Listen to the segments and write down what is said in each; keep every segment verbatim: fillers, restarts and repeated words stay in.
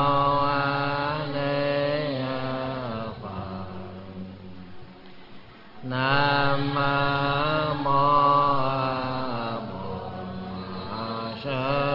Ni Phật. Nam mô Bổn Sư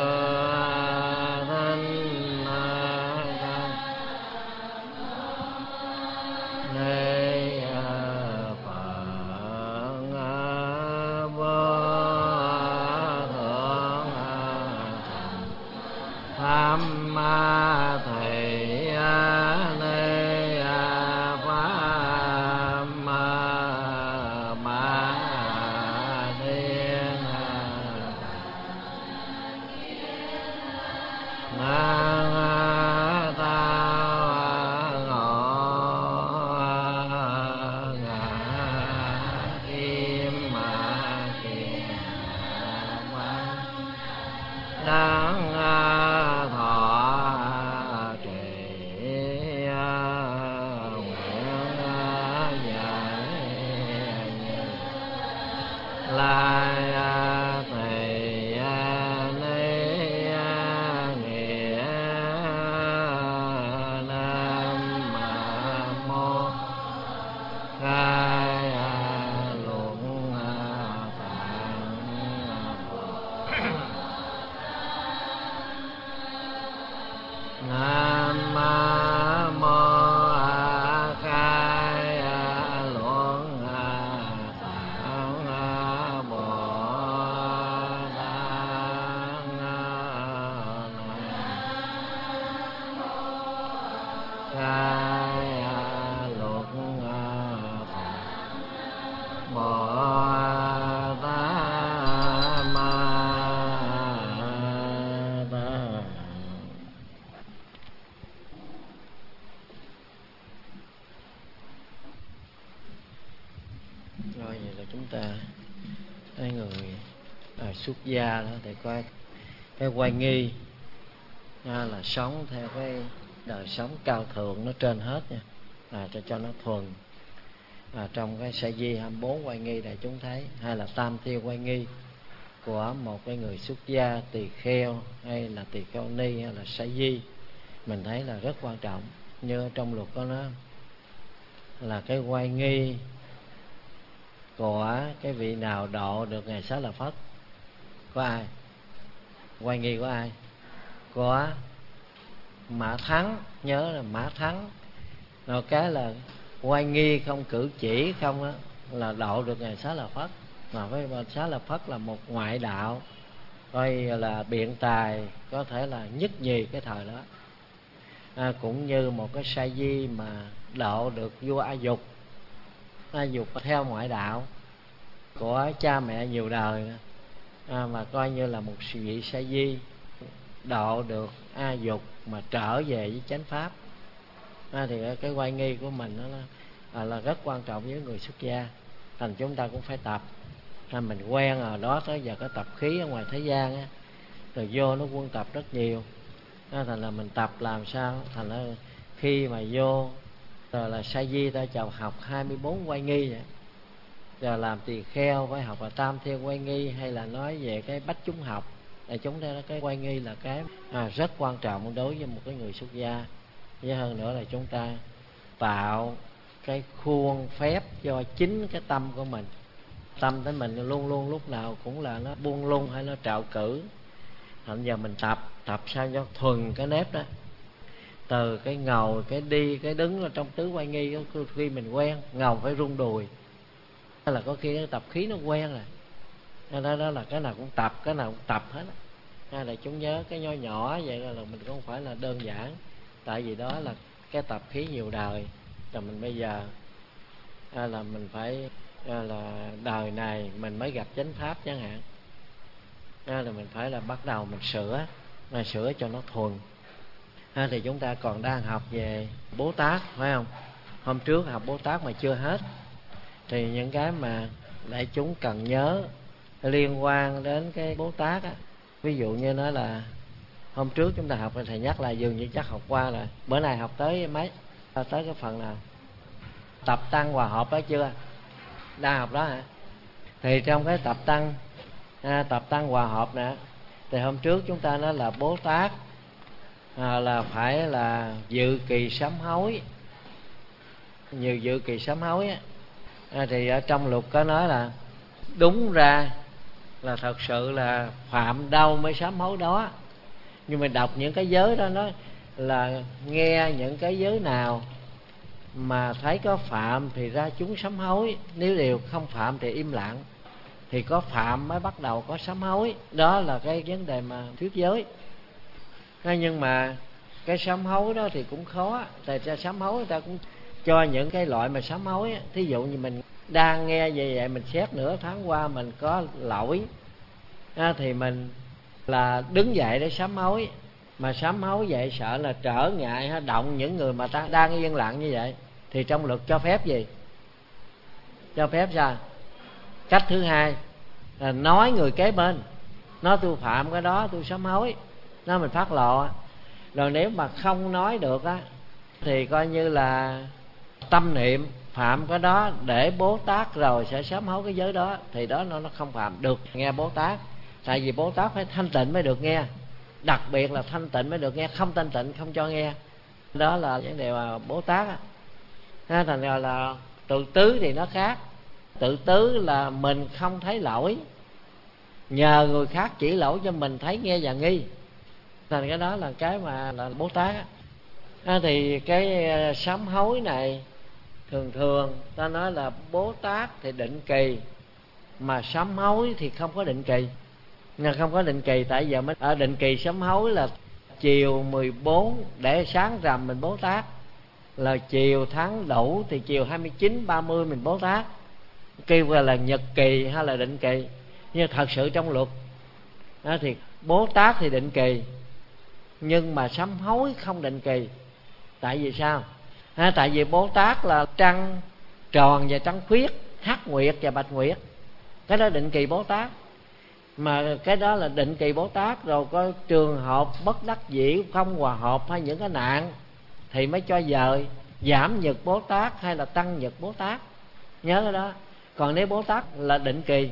xuất gia đó thì có cái oai nghi à, là sống theo cái đời sống cao thượng nó trên hết nha, à, cho cho nó thuần. À, trong cái sa di hai mươi bốn oai nghi đại chúng thấy, hay là tam tiêu oai nghi của một cái người xuất gia, tỳ kheo hay là tỳ kheo ni hay là sa di, mình thấy là rất quan trọng. Như trong luật có nó là cái oai nghi của cái vị nào độ được Ngài Xá Lợi Phất. Có ai? Oai nghi của ai? Có Mã Thắng. Nhớ là Mã Thắng. Rồi cái là oai nghi không cử chỉ không đó, là độ được Ngài Xá Lợi Phất. Mà với Xá Lợi Phất là một ngoại đạo, coi là biện tài, có thể là nhất nhì cái thời đó. À, cũng như một cái sa di mà độ được vua A Dục. A Dục theo ngoại đạo của cha mẹ nhiều đời, à, mà coi như là một vị sa di độ được A Dục mà trở về với chánh pháp. À, thì cái oai nghi của mình đó là, à, là rất quan trọng với người xuất gia. Thành chúng ta cũng phải tập. À, mình quen ở đó tới giờ cái tập khí ở ngoài thế gian á, rồi vô nó quân tập rất nhiều. À, thành là mình tập làm sao thành là khi mà vô rồi là sa di ta chào học hai mươi bốn oai nghi vậy. Rồi làm tỳ kheo phải học là tam thiên oai nghi, hay là nói về cái bách chúng học, để chúng ta cái oai nghi là cái à, rất quan trọng đối với một cái người xuất gia. Với hơn nữa là chúng ta tạo cái khuôn phép cho chính cái tâm của mình. Tâm tới mình luôn luôn lúc nào cũng là nó buông lung hay nó trạo cử. Thành giờ mình tập tập sao cho thuần cái nếp đó, từ cái ngồi, cái đi, cái đứng ở trong tứ oai nghi. Có khi mình quen ngồi phải rung đùi, hay là có khi cái tập khí nó quen rồi. Đó, đó là cái nào cũng tập, cái nào cũng tập hết. Hay là chúng nhớ cái nho nhỏ vậy là mình không phải là đơn giản, tại vì đó là cái tập khí nhiều đời. Rồi mình bây giờ hay là mình phải là đời này mình mới gặp chánh pháp chẳng hạn, hay là mình phải là bắt đầu mình sửa, mà sửa cho nó thuần. Ha, thì chúng ta còn đang học về Bố Tát phải không? Hôm trước học Bố Tát mà chưa hết, thì những cái mà đại chúng cần nhớ liên quan đến cái Bố Tát á, ví dụ như nói là hôm trước chúng ta học, thầy nhắc lại dường như chắc học qua rồi. Bữa nay học tới mấy, tới cái phần nào tập tăng hòa hợp đó chưa? Đang học đó hả? Thì trong cái tập tăng à, tập tăng hòa hợp nè, thì hôm trước chúng ta nói là Bố Tát à, là phải là dự kỳ sám hối. Nhiều dự kỳ sám hối á, à, thì ở trong luật có nói là đúng ra là thật sự là phạm đâu mới sám hối đó, nhưng mà đọc những cái giới đó nói là nghe những cái giới nào mà thấy có phạm thì ra chúng sám hối, nếu đều không phạm thì im lặng, thì có phạm mới bắt đầu có sám hối. Đó là cái vấn đề mà thuyết giới. Nhưng mà cái sám hối đó thì cũng khó, tại ra sám hối người ta cũng cho những cái loại mà sám hối. Thí dụ như mình đang nghe về vậy, mình xét nửa tháng qua mình có lỗi à, thì mình là đứng dậy để sám hối. Mà sám hối vậy sợ là trở ngại động những người mà ta đang yên lặng như vậy, thì trong luật cho phép gì? Cho phép sao? Cách thứ hai là nói người kế bên, nói tôi phạm cái đó, tôi sám hối, nói mình phát lộ. Rồi nếu mà không nói được á thì coi như là tâm niệm phạm cái đó để Bố Tát rồi sẽ sám hối cái giới đó, thì đó nó, nó không phạm được nghe Bố Tát. Tại vì Bố Tát phải thanh tịnh mới được nghe, đặc biệt là thanh tịnh mới được nghe, không thanh tịnh không cho nghe. Đó là vấn đề mà Bố Tát á. Thành ra là tự tứ thì nó khác. Tự tứ là mình không thấy lỗi, nhờ người khác chỉ lỗi cho mình thấy nghe và nghi. Thành cái đó là cái mà là Bố Tát á. À, thì cái sám hối này thường thường ta nói là Bố Tát thì định kỳ, mà sám hối thì không có định kỳ. Nên không có định kỳ, tại giờ mới ở định kỳ sám hối là chiều mười bốn để sáng rằm mình Bố Tát, là chiều tháng đủ thì chiều hai mươi chín, ba mươi mình Bố Tát, kêu gọi là nhật kỳ hay là định kỳ. Nhưng thật sự trong luật đó thì Bố Tát thì định kỳ, nhưng mà sám hối không định kỳ. Tại vì sao? À, tại vì Bố Tát là trăng tròn và trăng khuyết, hắc nguyệt và bạch nguyệt, cái đó định kỳ Bố Tát. Mà cái đó là định kỳ Bố Tát, rồi có trường hợp bất đắc dĩ không hòa hợp hay những cái nạn thì mới cho dời giảm nhật Bố Tát hay là tăng nhật Bố Tát, nhớ cái đó. Còn nếu Bố Tát là định kỳ,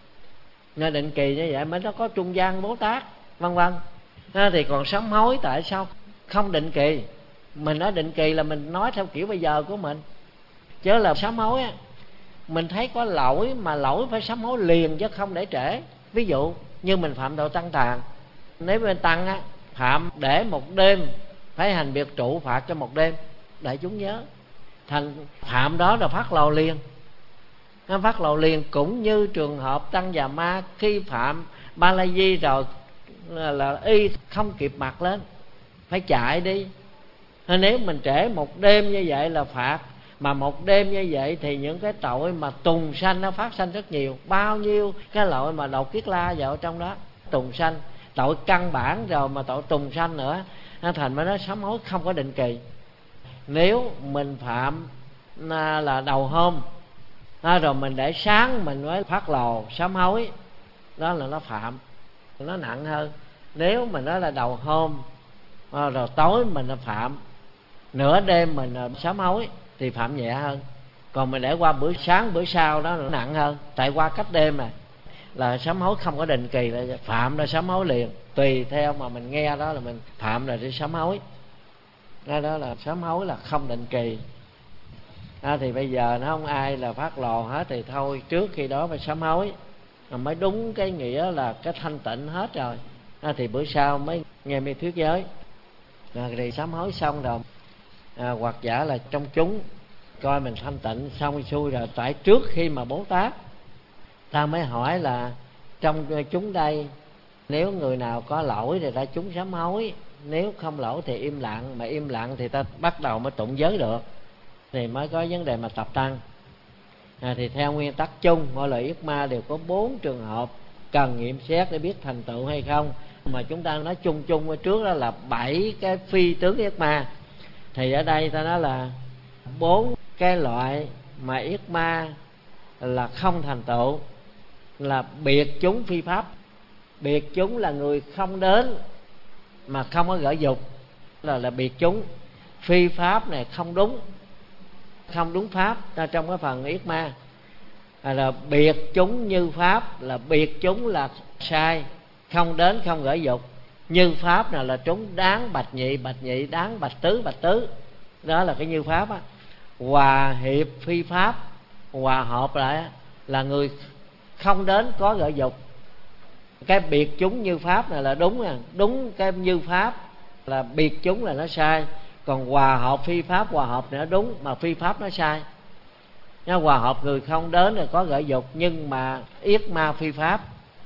nên định kỳ như vậy mới nó có trung gian Bố Tát vân vân. Thì còn sám hối tại sao không định kỳ? Mình nói định kỳ là mình nói theo kiểu bây giờ của mình, chứ là sám hối á, mình thấy có lỗi mà lỗi phải sám hối liền chứ không để trễ. Ví dụ như mình phạm tội tăng tàn, nếu bên tăng á phạm để một đêm phải hành biệt trụ phạt cho một đêm, đại chúng nhớ, thành phạm đó rồi phát lầu liền. Nó phát lầu liền. Cũng như trường hợp tăng già ma khi phạm ba la di rồi là, là y không kịp mặc lên, phải chạy đi. Nếu mình trễ một đêm như vậy là phạt. Mà một đêm như vậy thì những cái tội mà tùng sanh nó phát sanh rất nhiều. Bao nhiêu cái lỗi mà đầu kiết la vào trong đó tùng sanh, tội căn bản rồi mà tội tùng sanh nữa. Thành mới nói sám hối không có định kỳ. Nếu mình phạm là đầu hôm rồi mình để sáng mình mới phát lồ sám hối, đó là nó phạm, nó nặng hơn. Nếu mình nói là đầu hôm rồi tối mình phạm, nửa đêm mình sám hối thì phạm nhẹ hơn. Còn mình để qua bữa sáng bữa sau đó nó nặng hơn, tại qua cách đêm này là sám hối không có định kỳ, là phạm ra sám hối liền. Tùy theo mà mình nghe đó là mình phạm là đi sám hối. Đó, đó là sám hối là không định kỳ. À, thì bây giờ nó không ai là phát lồ hết thì thôi, trước khi đó phải sám hối mới đúng cái nghĩa là cái thanh tịnh hết rồi. À, thì bữa sau mới nghe mê thuyết giới. À, thì sám hối xong rồi à, hoặc giả là trong chúng coi mình thanh tịnh xong xuôi rồi, tại trước khi mà Bố Tát ta mới hỏi là trong chúng đây nếu người nào có lỗi thì ta chúng sám hối, nếu không lỗi thì im lặng. Mà im lặng thì ta bắt đầu mới tụng giới được, thì mới có vấn đề mà tập tăng. À, thì theo nguyên tắc chung mỗi loại yết ma đều có bốn trường hợp cần nghiệm xét để biết thành tựu hay không. Mà chúng ta nói chung chung ở trước đó là bảy cái phi tướng yết ma, thì ở đây ta nói là bốn cái loại mà yết ma là không thành tựu là biệt chúng phi pháp. Biệt chúng là người không đến mà không có gợi dục, là là biệt chúng. Phi pháp này không đúng, không đúng pháp trong cái phần yết ma. À, là biệt chúng như pháp là biệt chúng là sai, không đến không gợi dục. Như pháp nào là trúng đáng bạch nhị, bạch nhị đáng bạch tứ, bạch tứ. Đó là cái như pháp á. Hòa hiệp phi pháp, hòa hợp lại là người không đến có gợi dục. Cái biệt chúng như pháp này là đúng à. Đúng cái như pháp là biệt chúng là nó sai. Còn hòa hợp phi pháp, hòa hợp nữa đúng mà phi pháp nó sai. Nó hòa hợp người không đến là có gợi dục, nhưng mà yết ma phi pháp.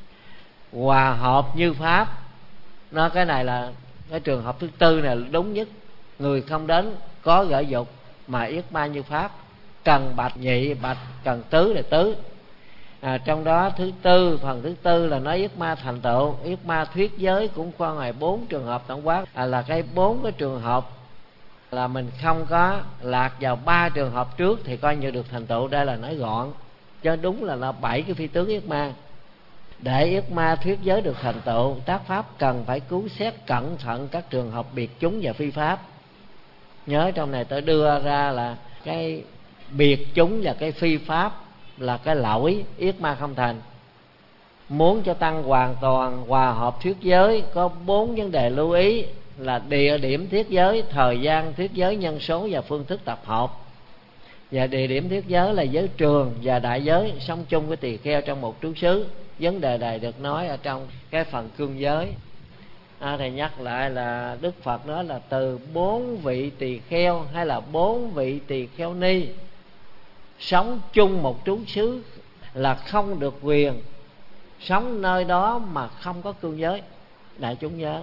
Hòa hợp như pháp, nó cái này là cái trường hợp thứ tư này là đúng nhất. Người không đến có gợi dục mà yết ma như pháp, cần bạch nhị bạch, cần tứ là tứ. À, trong đó thứ tư, phần thứ tư là nói yết ma thành tựu. Yết ma thuyết giới cũng qua ngoài bốn trường hợp tổng quát, à, là cái bốn cái trường hợp là mình không có lạc vào ba trường hợp trước thì coi như được thành tựu. Đây là nói gọn, chứ đúng là là bảy cái phi tướng yết ma. Để yết ma thuyết giới được thành tựu, tác pháp cần phải cứu xét cẩn thận các trường hợp biệt chúng và phi pháp. Nhớ trong này tôi đưa ra là cái biệt chúng và cái phi pháp là cái lỗi yết ma không thành. Muốn cho tăng hoàn toàn hòa hợp thuyết giới có bốn vấn đề lưu ý là địa điểm thuyết giới, thời gian thuyết giới, nhân số và phương thức tập hợp. Và địa điểm thuyết giới là giới trường và đại giới sống chung với tỳ kheo trong một trú xứ. Vấn đề này được nói ở trong cái phần cương giới. À, thầy nhắc lại là Đức Phật nói là từ bốn vị tỳ kheo hay là bốn vị tỳ kheo ni sống chung một trú xứ là không được quyền sống nơi đó mà không có cương giới. Đại chúng nhớ.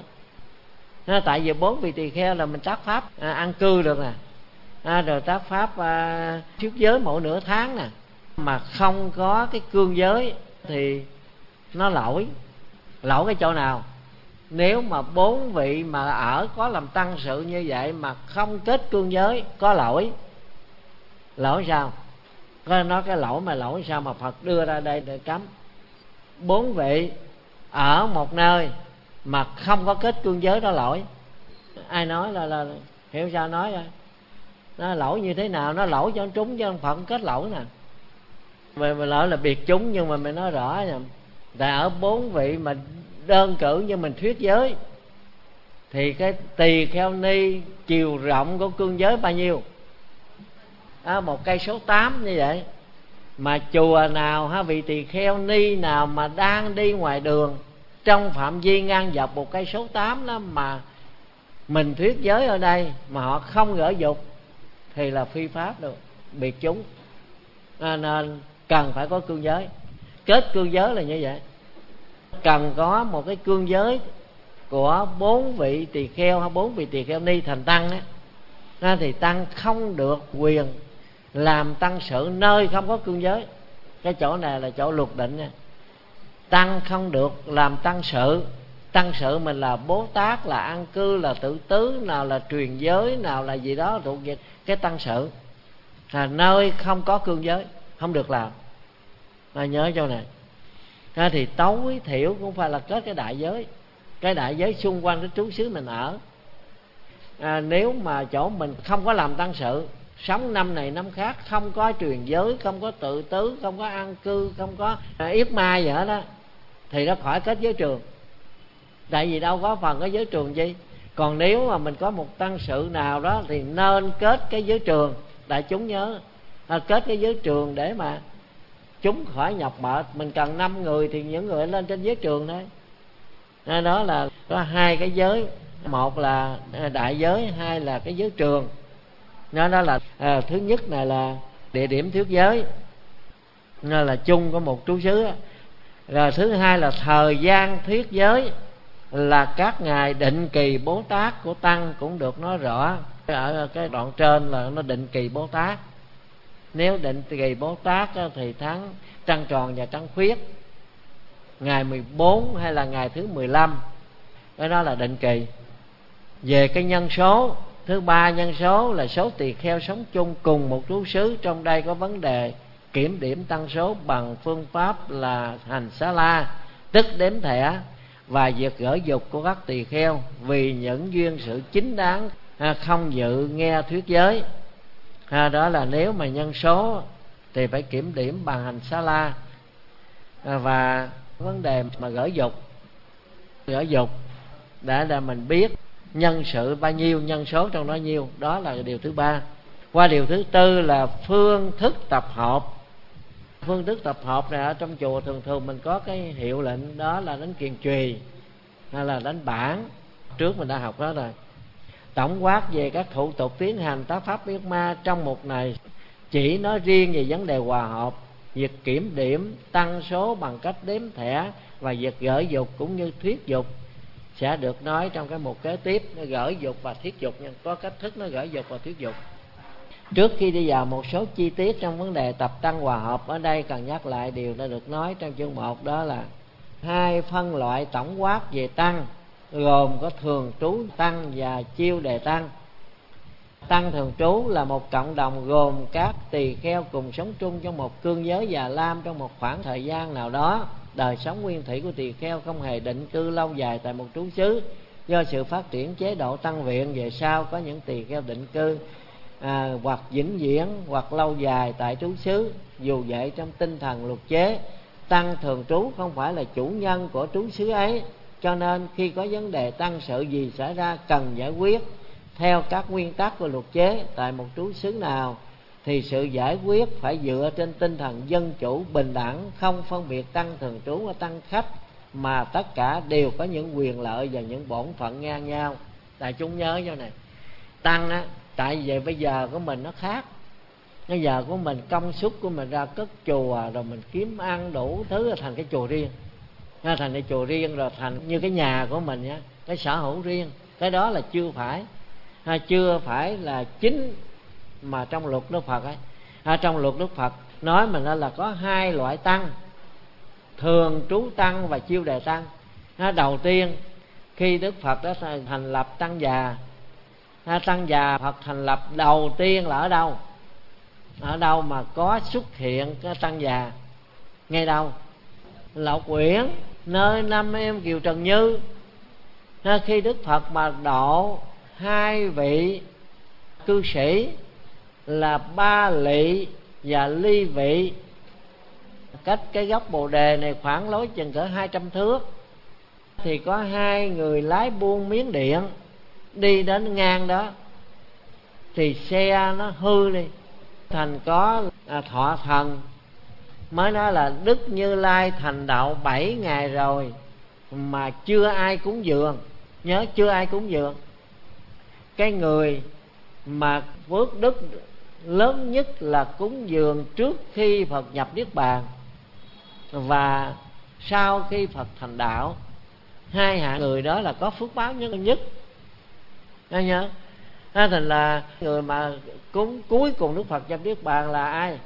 À, tại vì bốn vị tỳ kheo là mình tác pháp à, ăn cư được nè, à, rồi tác pháp à, thuyết giới mỗi nửa tháng nè, mà không có cái cương giới thì nó lỗi. Lỗi cái chỗ nào? Nếu mà bốn vị mà ở có làm tăng sự như vậy mà không kết cương giới có lỗi. Lỗi sao? Có nói cái lỗi mà lỗi sao mà Phật đưa ra đây để cấm. Bốn vị ở một nơi mà không có kết cương giới đó lỗi. Ai nói là, là hiểu sao nói rồi. Nó lỗi như thế nào? Nó lỗi cho trúng chứ không Phật kết lỗi nè. Mình, mình nói là biệt chúng nhưng mà mình nói rõ nha. Tại ở bốn vị mà đơn cử như mình thuyết giới thì cái tỳ kheo ni chiều rộng của cương giới bao nhiêu? À, một cây số tám như vậy. Mà chùa nào ha, vị tỳ kheo ni nào mà đang đi ngoài đường trong phạm vi ngang dọc một cây số tám đó mà mình thuyết giới ở đây mà họ không gỡ dục thì là phi pháp được, biệt chúng. À, nên cần phải có cương giới. Kết cương giới là như vậy. Cần có một cái cương giới của bốn vị tỳ kheo hay bốn vị tỳ kheo ni thành tăng á, à, thì tăng không được quyền làm tăng sự nơi không có cương giới. Cái chỗ này là chỗ luật định nha. Tăng không được làm tăng sự. Tăng sự mình là Bố Tát, là an cư, là tự tứ, nào là truyền giới, nào là gì đó thuộc về cái tăng sự. À, nơi không có cương giới không được làm. À, nhớ chỗ này. À, thì tối thiểu cũng phải là kết cái đại giới. Cái đại giới xung quanh cái trú xứ mình ở. À, nếu mà chỗ mình không có làm tăng sự, sống năm này năm khác, không có truyền giới, không có tự tứ, không có an cư, không có à, yết ma gì hết đó, thì nó khỏi kết giới trường. Tại vì đâu có phần cái giới trường gì. Còn nếu mà mình có một tăng sự nào đó thì nên kết cái giới trường. Đại chúng nhớ, à, kết cái giới trường để mà chúng khỏi nhọc mệt. Mình cần năm người thì những người lên trên giới trường thôi. Nên đó là có hai cái giới. Một là đại giới, hai là cái giới trường. Nó đó là à, thứ nhất này là địa điểm thuyết giới, nó là chung của một trú xứ. Rồi thứ hai là thời gian thuyết giới, là các ngày định kỳ Bố Tát của tăng cũng được nói rõ. Ở cái đoạn trên là nó định kỳ Bố Tát. Nếu định kỳ Bố Tát thì tháng trăng tròn và trăng khuyết, ngày mười bốn hay là ngày thứ mười lăm, cái đó là định kỳ. Về cái nhân số, thứ ba nhân số là số tỳ kheo sống chung cùng một trú xứ. Trong đây có vấn đề kiểm điểm tăng số bằng phương pháp là hành xá la, tức đếm thẻ, và việc gỡ dục của các tỳ kheo vì những duyên sự chính đáng không dự nghe thuyết giới. À, đó là nếu mà nhân số thì phải kiểm điểm bằng hành xá la. À, và vấn đề mà gỡ dục, gỡ dục để để mình biết nhân sự bao nhiêu, nhân số trong đó nhiêu. Đó là điều thứ ba. Qua điều thứ tư là phương thức tập hợp. Phương thức tập hợp này ở trong chùa thường thường mình có cái hiệu lệnh, đó là đánh kiền chùy hay là đánh bản. Trước mình đã học đó rồi. Tổng quát về các thủ tục tiến hành tác pháp yết ma trong một ngày, chỉ nói riêng về vấn đề hòa hợp, việc kiểm điểm tăng số bằng cách đếm thẻ và việc gửi dục cũng như thuyết dục sẽ được nói trong cái mục kế tiếp. Nó gửi dục và thuyết dục, nhưng có cách thức nó gửi dục và thuyết dục. Trước khi đi vào một số chi tiết trong vấn đề tập tăng hòa hợp, ở đây cần nhắc lại điều đã được nói trong chương một, đó là hai phân loại tổng quát về tăng, gồm có thường trú tăng và chiêu đề tăng. Tăng thường trú là một cộng đồng gồm các tỳ kheo cùng sống chung trong một cương giới già lam trong một khoảng thời gian nào đó. Đời sống nguyên thủy của tỳ kheo không hề định cư lâu dài tại một trú xứ. Do sự phát triển chế độ tăng viện về sau, có những tỳ kheo định cư à, hoặc vĩnh viễn hoặc lâu dài tại trú xứ. Dù vậy, trong tinh thần luật chế, tăng thường trú không phải là chủ nhân của trú xứ ấy, cho nên khi có vấn đề tăng sự gì xảy ra cần giải quyết theo các nguyên tắc của luật chế tại một trú xứ nào, thì sự giải quyết phải dựa trên tinh thần dân chủ bình đẳng, không phân biệt tăng thường trú và tăng khách, mà tất cả đều có những quyền lợi và những bổn phận ngang nhau. Đại chúng nhớ cho này, tăng á, tại vì bây giờ của mình nó khác. Bây giờ của mình công suất của mình ra cất chùa, rồi mình kiếm ăn đủ thứ, là thành cái chùa riêng, thành cái chùa riêng, rồi thành như cái nhà của mình nhá, cái sở hữu riêng. Cái đó là chưa phải ha, chưa phải là chính mà trong luật Đức Phật ấy. Ha, trong luật Đức Phật nói mình là có hai loại tăng, thường trú tăng và chiêu đề tăng. Ha, đầu tiên khi Đức Phật đã thành lập tăng già, ha, tăng già Phật thành lập đầu tiên là ở đâu? Ở đâu mà có xuất hiện cái tăng già? Ngay đâu? Lộc Uyển, nơi năm em Kiều Trần Như. Ha, khi Đức Phật mà độ hai vị cư sĩ là Ba Lị và Ly Vị, cách cái gốc Bồ Đề này khoảng lối chừng cỡ hai trăm thước, thì có hai người lái buôn Miến Điện đi đến ngang đó, thì xe nó hư đi, thành có à, thọ thần mới nói là Đức Như Lai thành đạo bảy ngày rồi mà chưa ai cúng dường. Nhớ, chưa ai cúng dường. Cái người mà phước đức lớn nhất là cúng dường trước khi Phật nhập Niết Bàn và sau khi Phật thành đạo. Hai hạng người đó là có phước báo nhất nhất. Nghe nhớ? Thế thành là người mà cúng cuối cùng Đức Phật nhập Niết Bàn là ai?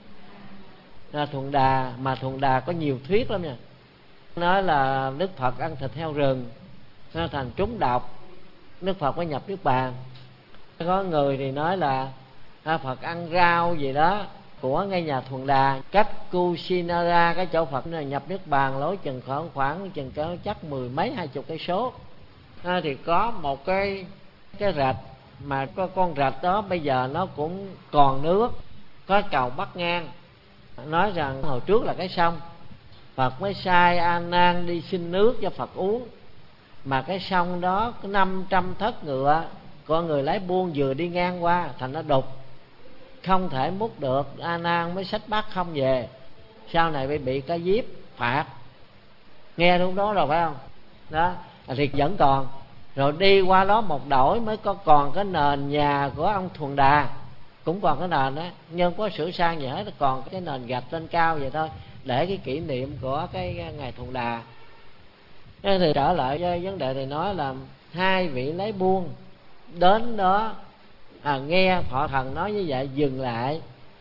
Là Thuần Đà. Mà Thuần Đà có nhiều thuyết lắm nha. Nói là Đức Phật ăn thịt heo rừng, nó thành trúng độc, Đức Phật mới nhập Niết Bàn. Có người thì nói là Phật ăn rau gì đó của ngay nhà Thuần Đà, cách Kusinara, cái chỗ Phật này nhập Niết Bàn lối chừng khoảng khoảng chừng có chắc mười mấy hai chục cây số. À, thì có một cái cái rạch, mà có con rạch đó bây giờ nó cũng còn nước, có cầu bắc ngang. Nói rằng hồi trước là cái sông, Phật mới sai A Nan đi xin nước cho Phật uống, mà cái sông đó có năm trăm thất ngựa con người lái buôn vừa đi ngang qua, thành nó đục, không thể múc được. A Nan mới xách bát không về, sau này bị bị Ca Diếp phạt. Nghe lúc đó rồi phải không? Đó thì vẫn còn. Rồi đi qua đó một đổi mới có còn cái nền nhà của ông Thuần Đà, cũng còn cái nền đó, nhưng có sửa sang gì hết, còn cái nền gạch lên cao vậy thôi, để cái kỷ niệm của cái ngày Thuần Đà. Thế thì trở lại với vấn đề thì nói là hai vị lấy buôn đến đó, à, nghe thọ thần nói như vậy, dừng lại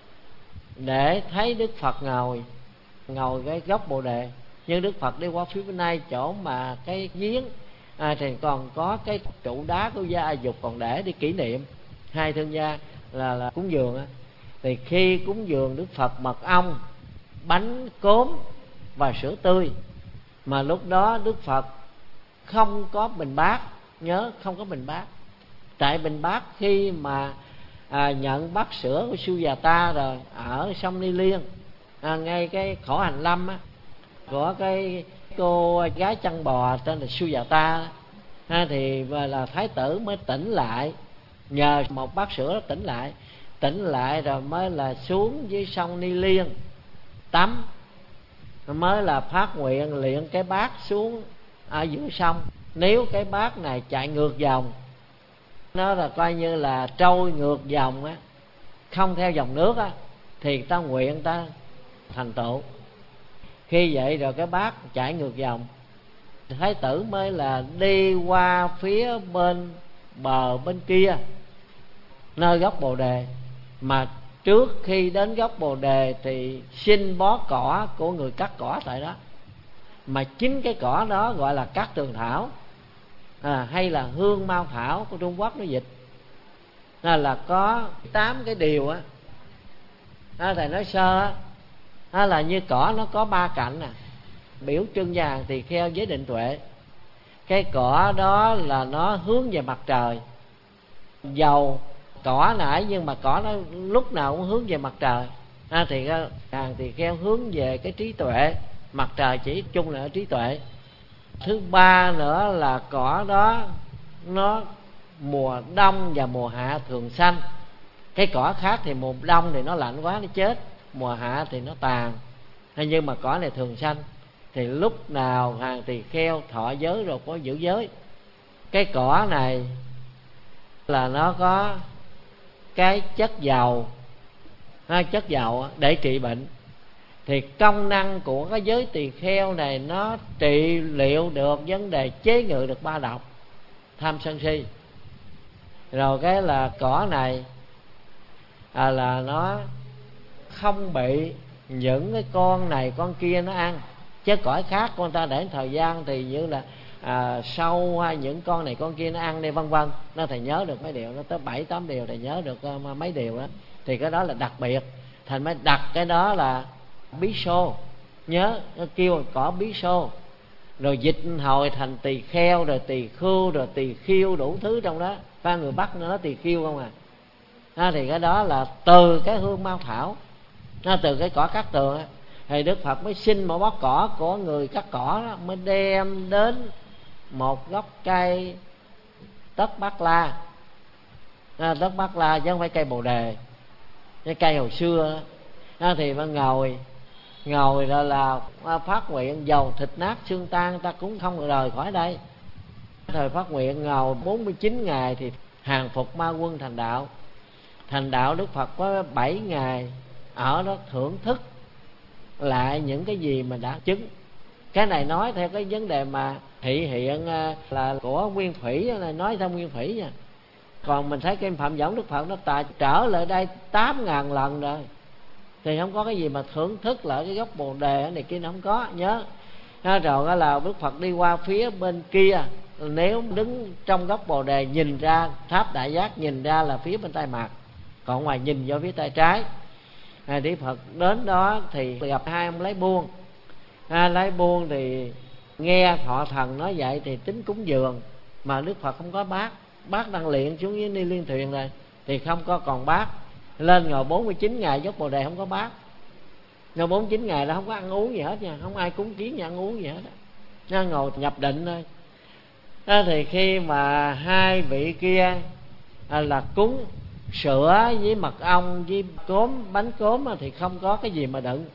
để thấy Đức Phật ngồi ngồi cái gốc Bồ Đề. Nhưng Đức Phật đi qua phía bên này, chỗ mà cái giếng à, thì còn có cái trụ đá của Gia A Dục còn để đi kỷ niệm hai thương gia là, là cúng dường á. Thì khi cúng dường Đức Phật mật ong, bánh cốm và sữa tươi, mà lúc đó Đức Phật không có bình bát. Nhớ, không có bình bát. Tại bình bát khi mà à, nhận bát sữa của Sujata rồi ở sông Ni Liên, à, ngay cái khổ hành lâm á, của cái cô gái chăn bò tên là Sujata, ha, thì là thái tử mới tỉnh lại, nhờ một bát sữa tỉnh lại. Tỉnh lại rồi mới là xuống dưới sông Ni Liên tắm, mới là phát nguyện luyện cái bát xuống ở giữa sông. Nếu cái bát này chạy ngược dòng, nó là coi như là trôi ngược dòng á, không theo dòng nước á, thì ta nguyện ta thành tựu. Khi vậy rồi cái bát chạy ngược dòng, thái tử mới là đi qua phía bên bờ bên kia, nơi gốc bồ đề. Mà trước khi đến gốc bồ đề thì xin bó cỏ của người cắt cỏ tại đó. Mà chính cái cỏ đó gọi là cát tường thảo, à, hay là hương mao thảo của Trung Quốc nó dịch. Là, là có tám cái điều á, à, thầy nói sơ á, à, là như cỏ nó có ba cạnh nè, biểu trưng cho hàng tỳ kheo với định tuệ. Cái cỏ đó là nó hướng về mặt trời, dầu cỏ nãy nhưng mà cỏ nó lúc nào cũng hướng về mặt trời, à, thì hàng tỳ kheo hướng về cái trí tuệ. Mặt trời chỉ chung là ở trí tuệ. Thứ ba nữa là cỏ đó nó mùa đông và mùa hạ thường xanh. Cái cỏ khác thì mùa đông thì nó lạnh quá nó chết, mùa hạ thì nó tàn, nhưng mà cỏ này thường xanh. Thì lúc nào hàng tỳ kheo thọ giới rồi có giữ giới. Cái cỏ này là nó có cái chất dầu, chất dầu để trị bệnh. Thì công năng của cái giới tỳ kheo này nó trị liệu được vấn đề chế ngự được ba độc tham sân si. Rồi cái là cỏ này à, là nó không bị những cái con này con kia nó ăn. Chứ cõi khác con ta để thời gian thì như là à, sâu hay những con này con kia nó ăn đi vân vân. Nó thầy nhớ được mấy điều, nó tới bảy tám điều thầy nhớ được uh, mấy điều đó. Thì cái đó là đặc biệt, thành mới đặt cái đó là bí xô. Nhớ nó kêu cỏ bí xô. Rồi dịch hồi thành tỳ kheo, rồi tỳ khưu, rồi tỳ khiêu, đủ thứ trong đó. Pha người Bắc nó nói tỳ khiêu không à. à thì cái đó là từ cái hương mao thảo, nó từ cái cỏ cát tường á. Thì Đức Phật mới xin một bó cỏ của người cắt cỏ đó, mới đem đến một gốc cây tất bát la. à, Tất bát la chứ không phải cây bồ đề, cái cây hồi xưa đó. À, thì mới ngồi ngồi rồi là phát nguyện dầu thịt nát xương tan ta cũng không rời khỏi đây. Thời phát nguyện ngồi bốn mươi chín ngày thì hàng phục ma quân thành đạo. Thành đạo Đức Phật có bảy ngày ở đó thưởng thức lại những cái gì mà đã chứng. Cái này nói theo cái vấn đề mà thị hiện là của Nguyên Thủy, này nói theo Nguyên Thủy nha. Còn mình thấy cái Phạm Võng Đức Phật nó ta trở lại đây tám ngàn lần rồi, thì không có cái gì mà thưởng thức lại cái gốc bồ đề này kia nó không có. Nhớ rồi đó là Đức Phật đi qua phía bên kia, nếu đứng trong gốc bồ đề nhìn ra tháp Đại Giác, nhìn ra là phía bên tay mặt, còn ngoài nhìn vô phía tay trái. à, Đức Phật đến đó thì gặp hai ông lấy buôn. à, lấy buôn thì nghe thọ thần nói vậy thì tính cúng dường, mà Đức Phật không có bát, bát đang luyện xuống dưới Ni Liên Thuyền rồi thì không có còn bát. Lên ngồi bốn mươi chín ngày gốc bồ đề không có bát. Ngồi bốn mươi chín ngày là không có ăn uống gì hết nha, không ai cúng kiến nhà ăn uống gì hết đó. Nó ngồi nhập định thôi. Đó thì khi mà hai vị kia à, là cúng sữa với mật ong với cốm, bánh cốm thì không có cái gì mà đựng.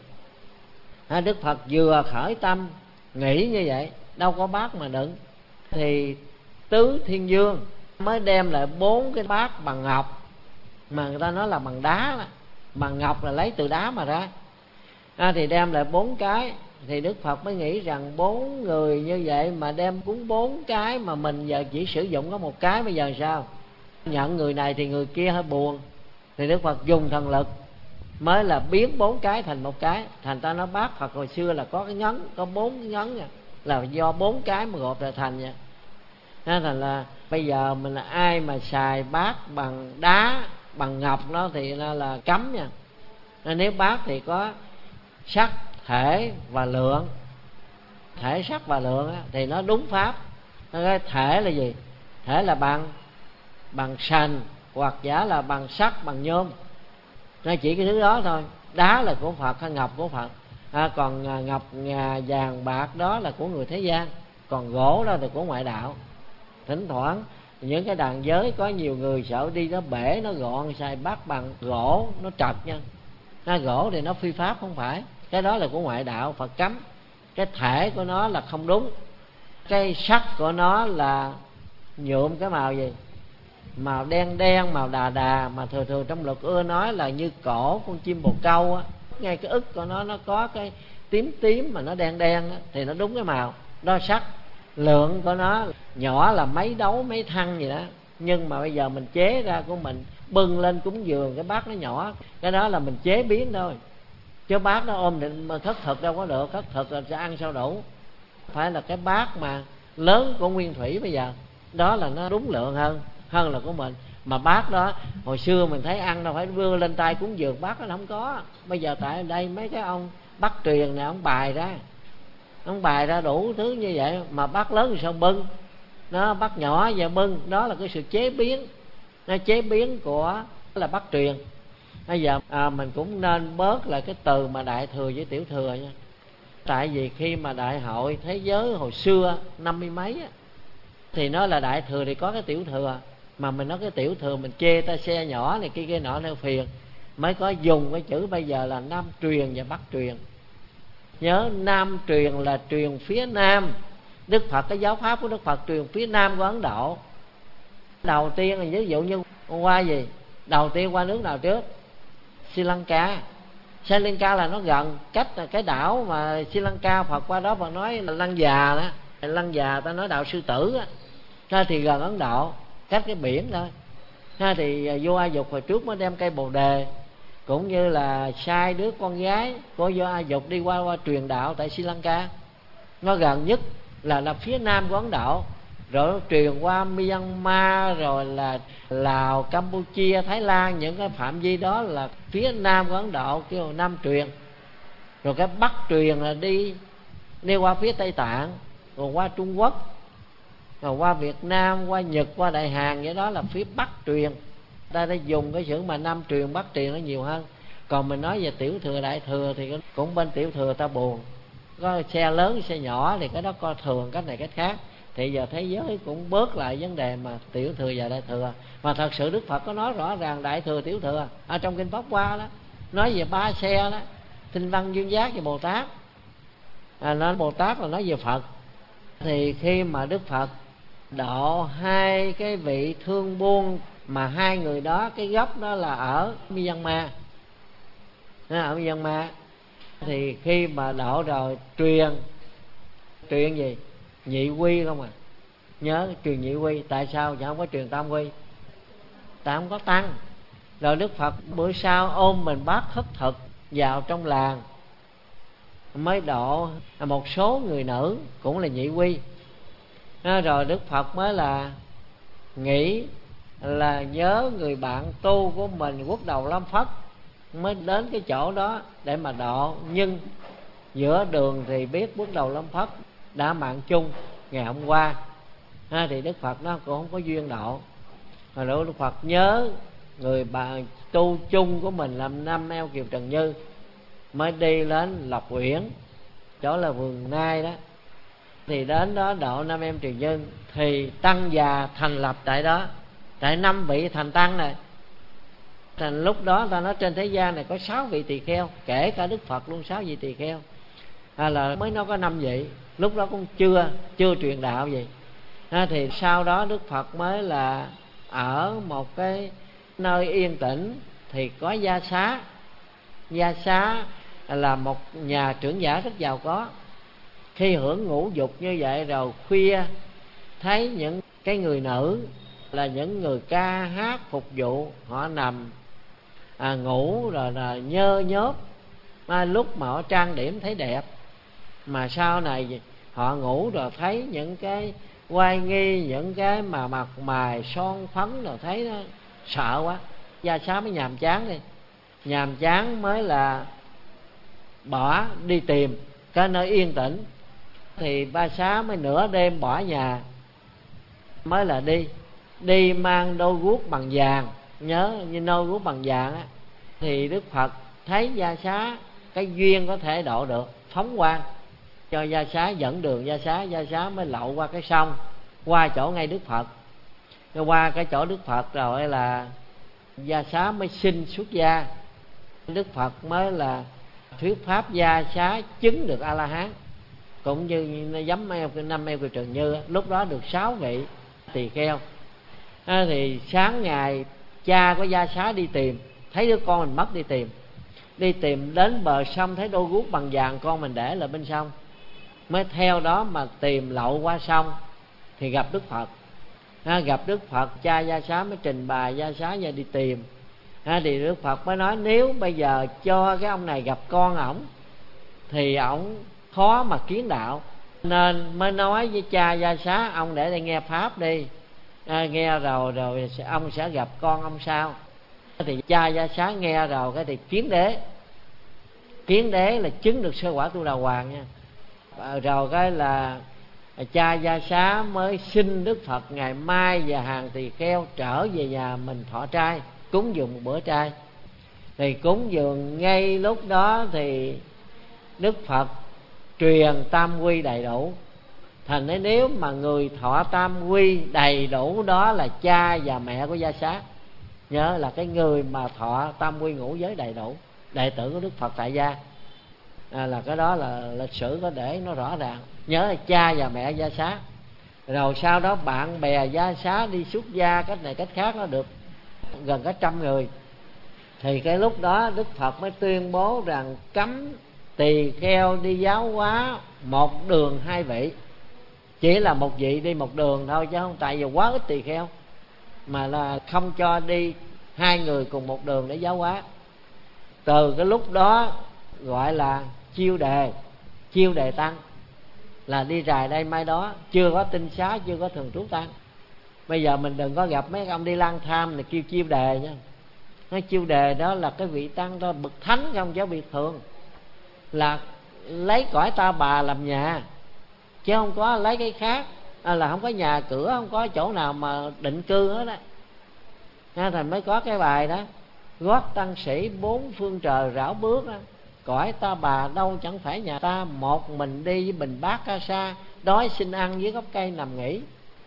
à, Đức Phật vừa khởi tâm nghĩ như vậy, đâu có bát mà đựng. Thì Tứ Thiên Vương mới đem lại bốn cái bát bằng ngọc, mà người ta nói là bằng đá đó. Bằng ngọc là lấy từ đá mà ra. à, Thì đem lại bốn cái. Thì Đức Phật mới nghĩ rằng bốn người như vậy mà đem cúng bốn cái, mà mình giờ chỉ sử dụng có một cái, bây giờ sao? Nhận người này thì người kia hơi buồn. Thì Đức Phật dùng thần lực mới là biến bốn cái thành một cái. Thành ta nói bát Phật hồi xưa là có cái ngấn, có bốn cái ngấn nha, là do bốn cái mà gộp lại thành nha. Nên thành là bây giờ mình là ai mà xài bát bằng đá, bằng ngọc đó thì nó là cấm nha. Nên nếu bát thì có sắc, thể và lượng. Thể, sắc và lượng á, thì nó đúng pháp. Cái thể là gì? Thể là bằng bằng sành, hoặc giả là bằng sắt, bằng nhôm. Nó chỉ cái thứ đó thôi. Đá là của Phật hay ngọc của Phật. à, Còn ngọc, ngà, vàng, bạc đó là của người thế gian. Còn gỗ đó là của ngoại đạo. thỉnh thoảng những cái đàn giới có nhiều người sợ đi nó bể, nó gọn, xài bát bằng gỗ nó trật nha. Nó gỗ thì nó phi pháp, không phải, cái đó là của ngoại đạo, Phật cấm. Cái thể của nó là không đúng, cái sắc của nó là nhuộm cái màu gì, màu đen đen, màu đà đà, mà thường thường trong luật ưa nói là như cổ con chim bồ câu á, ngay cái ức của nó nó có cái tím tím mà nó đen đen á, thì nó đúng cái màu đó sắc. Lượng của nó nhỏ là mấy đấu mấy thăng gì đó, nhưng mà bây giờ mình chế ra của mình bưng lên cúng dường, cái bát nó nhỏ, cái đó là mình chế biến thôi, chứ bát nó ôm định mà khất thực đâu có được. Khất thực là sẽ ăn sao đủ, phải là cái bát mà lớn của nguyên thủy bây giờ, đó là nó đúng lượng hơn hơn là của mình. Mà bát đó hồi xưa mình thấy ăn đâu phải đưa lên tay cúng dường, bát nó không có. Bây giờ tại đây mấy cái ông bắt truyền này ông bài ra, ông bài ra đủ thứ như vậy, mà bát lớn thì sao bưng, nó bát nhỏ và bưng, đó là cái sự chế biến, nó chế biến của là bát truyền. Bây giờ à, mình cũng nên bớt lại cái từ mà đại thừa với tiểu thừa nha. Tại vì khi mà đại hội thế giới hồi xưa năm mươi mấy á, thì nói là đại thừa thì có cái tiểu thừa, mà mình nói cái tiểu thừa mình chê ta xe nhỏ này kia kia nọ theo phiền, mới có dùng cái chữ bây giờ là nam truyền và bắc truyền. Nhớ nam truyền là truyền phía nam, Đức Phật, cái giáo pháp của Đức Phật truyền phía nam của Ấn Độ. Đầu tiên là ví dụ như qua gì, đầu tiên qua nước nào trước? Sri Lanka. Sri Lanka là nó gần, cách cái đảo mà Sri Lanka Phật qua đó Phật nói là Lăng Già đó, Lăng Già ta nói đạo sư tử á, thì gần Ấn Độ, cách cái biển thôi. Thì vua A Dục hồi trước mới đem cây bồ đề, cũng như là sai đứa con gái của vua A Dục đi qua, qua truyền đạo tại Sri Lanka. Nó gần nhất là là phía nam của Ấn Độ, rồi nó truyền qua Myanmar, rồi là Lào, Campuchia, Thái Lan, những cái phạm vi đó là phía nam của Ấn Độ, kêu nam truyền. Rồi cái bắc truyền là đi đi qua phía Tây Tạng, rồi qua Trung Quốc, rồi qua Việt Nam, qua Nhật, qua Đại Hàn, vậy đó là phía bắc truyền. Ta đã dùng cái chữ mà nam truyền bắc truyền nó nhiều hơn. Còn mình nói về tiểu thừa đại thừa thì cũng bên tiểu thừa ta buồn, có xe lớn xe nhỏ thì cái đó coi thường cách này cách khác. Thì giờ thế giới cũng bớt lại vấn đề mà tiểu thừa và đại thừa. Mà thật sự Đức Phật có nói rõ ràng đại thừa tiểu thừa ở trong kinh Pháp Hoa đó, nói về ba xe đó, Tinh Văn, Duyên Giác và Bồ Tát. À, nói Bồ Tát là nói về Phật. Thì khi mà Đức Phật độ hai cái vị thương buôn, mà hai người đó cái gốc đó là ở Myanmar, ở Myanmar, thì khi mà độ rồi truyền truyền gì nhị quy không à, nhớ truyền nhị quy. Tại sao chứ không có truyền tam quy? Tại không có tăng. Rồi Đức Phật bữa sau ôm mình bát khất thực vào trong làng, mới độ một số người nữ cũng là nhị quy. Rồi Đức Phật mới là nghĩ là nhớ người bạn tu của mình Quốc Đầu Lâm Phất, mới đến cái chỗ đó để mà độ. Nhưng giữa đường thì biết Quốc Đầu Lâm Phất đã mạng chung ngày hôm qua, ha, thì Đức Phật nó cũng không có duyên độ. Rồi đó Đức Phật nhớ người bạn tu chung của mình làm Nam Eo Kiều Trần Như, mới đi đến Lộc Uyển, chỗ là vườn Nai đó. Thì đến đó độ Nam Em Trần Như, thì tăng già thành lập tại đó, tại năm vị thành tăng này. Thành lúc đó ta nói trên thế gian này có sáu vị tỳ kheo, kể cả Đức Phật luôn sáu vị tỳ kheo, à, là mới nó có năm vị, lúc đó cũng chưa chưa truyền đạo gì. À, thì sau đó Đức Phật mới là ở một cái nơi yên tĩnh, thì có Gia Xá. Gia Xá là một nhà trưởng giả rất giàu có. Khi hưởng ngũ dục như vậy rồi, khuya thấy những cái người nữ là những người ca hát phục vụ, họ nằm à, ngủ rồi là nhơ nhớp, mà lúc mà họ trang điểm thấy đẹp, mà sau này họ ngủ rồi thấy những cái oai nghi, những cái mà mặt mày son phấn rồi thấy nó sợ quá. Gia Xá mới nhàm chán đi, nhàm chán mới là bỏ đi tìm cái nơi yên tĩnh. Thì Ba Xá mới nửa đêm bỏ nhà, mới là đi đi mang đôi guốc bằng vàng, nhớ như đôi guốc bằng vàng á. Thì Đức Phật thấy Gia Xá cái duyên có thể độ được, phóng quang cho Gia Xá, dẫn đường Gia Xá. Gia Xá mới lậu qua cái sông, qua chỗ ngay Đức Phật. Qua cái chỗ Đức Phật rồi là Gia Xá mới xin xuất gia. Đức Phật mới là thuyết pháp Gia Xá chứng được A La Hán, cũng như nó giấm eo năm eo của Trần Như. Lúc đó được sáu vị tỳ kheo. À, thì sáng ngày cha của Gia Xá đi tìm, thấy đứa con mình mất, đi tìm đi tìm đến bờ sông, thấy đôi guốc bằng vàng con mình để lại bên sông, mới theo đó mà tìm lậu qua sông thì gặp Đức Phật. À, gặp Đức Phật, cha Gia Xá mới trình bày Gia Xá ra đi tìm. À, thì Đức Phật mới nói nếu bây giờ cho cái ông này gặp con ổng thì ổng khó mà kiến đạo, nên mới nói với cha Gia Xá ông để đây nghe pháp đi. À, nghe rồi rồi ông sẽ gặp con ông sau. Thì cha Gia Xá nghe rồi cái thì kiến đế. Kiến đế là chứng được sơ quả Tu Đà Hoàng nha. À, rồi cái là cha Gia Xá mới xin Đức Phật ngày mai và hàng tỳ kheo trở về nhà mình thọ trai, cúng dường một bữa trai. Thì cúng dường ngay lúc đó thì Đức Phật truyền tam quy đầy đủ. Thành thế nếu mà người thọ tam quy đầy đủ đó là cha và mẹ của Gia Xá. Nhớ là cái người mà thọ tam quy ngũ giới đầy đủ, đệ tử của Đức Phật tại gia. À, là cái đó là lịch sử có để nó rõ ràng. Nhớ là cha và mẹ Gia Xá. Rồi sau đó bạn bè Gia Xá đi xuất gia cách này cách khác, nó được gần cả trăm người. Thì cái lúc đó Đức Phật mới tuyên bố rằng cấm tỳ kheo đi giáo hóa một đường hai vị. Chỉ là một vị đi một đường thôi, chứ không, tại vì quá ít tỳ kheo, mà là không cho đi hai người cùng một đường để giáo hóa. Từ cái lúc đó gọi là chiêu đề, chiêu đề tăng, là đi rài đây mai đó, chưa có tinh xá, chưa có thường trú tăng. Bây giờ mình đừng có gặp mấy ông đi lang tham là kêu chiêu đề nha. Nói chiêu đề đó là cái vị tăng đó bậc thánh không, giáo việc thường, là lấy cõi ta bà làm nhà, chứ không có lấy cái khác. À, là không có nhà cửa, không có chỗ nào mà định cư hết đó. Nên thành mới có cái bài đó: gót tăng sĩ bốn phương trời rảo bước đó, cõi ta bà đâu chẳng phải nhà ta, một mình đi với bình bát ca sa, đói xin ăn dưới gốc cây nằm nghỉ.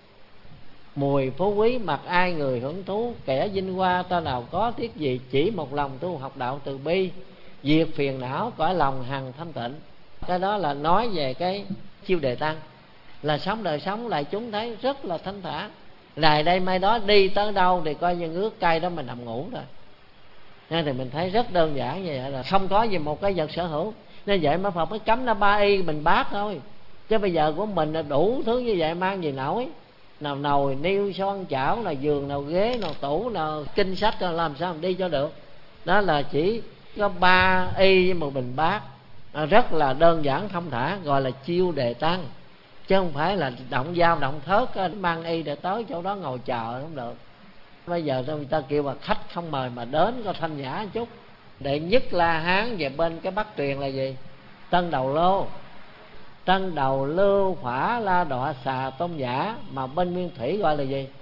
Mùi phú quý mặc ai người hưởng thú, kẻ vinh hoa ta nào có tiếc gì, chỉ một lòng tu học đạo từ bi, diệt phiền não cõi lòng hằng thanh tịnh. Cái đó là nói về cái chiêu đề tăng, là sống đời sống lại chúng thấy rất là thanh thản. Lại đây mai đó đi tới đâu thì coi như ngước cây đó mình nằm ngủ rồi. Nên thì mình thấy rất đơn giản như vậy, là không có gì một cái vật sở hữu. Nên vậy mà Phật mới cấm nó ba y bình bát thôi. Chứ bây giờ của mình là đủ thứ như vậy mang gì nổi. Nào nồi niêu son chảo, nào giường, nào ghế, nào tủ, nào kinh sách, nào làm sao mình đi cho được. Đó là chỉ có ba y với một bình bát, rất là đơn giản thông thả, gọi là chiêu đề tăng. Chứ không phải là động dao động thớt mang y để tới chỗ đó ngồi chờ, không được. Bây giờ người ta kêu mà khách không mời mà đến có thanh nhã một chút. Đệ nhất La Hán về bên cái Bắc truyền là gì? Tân Đầu Lô. Tân Đầu Lưu Phả La Đọa Xà Tôn Giả. Mà bên Nguyên Thủy gọi là gì?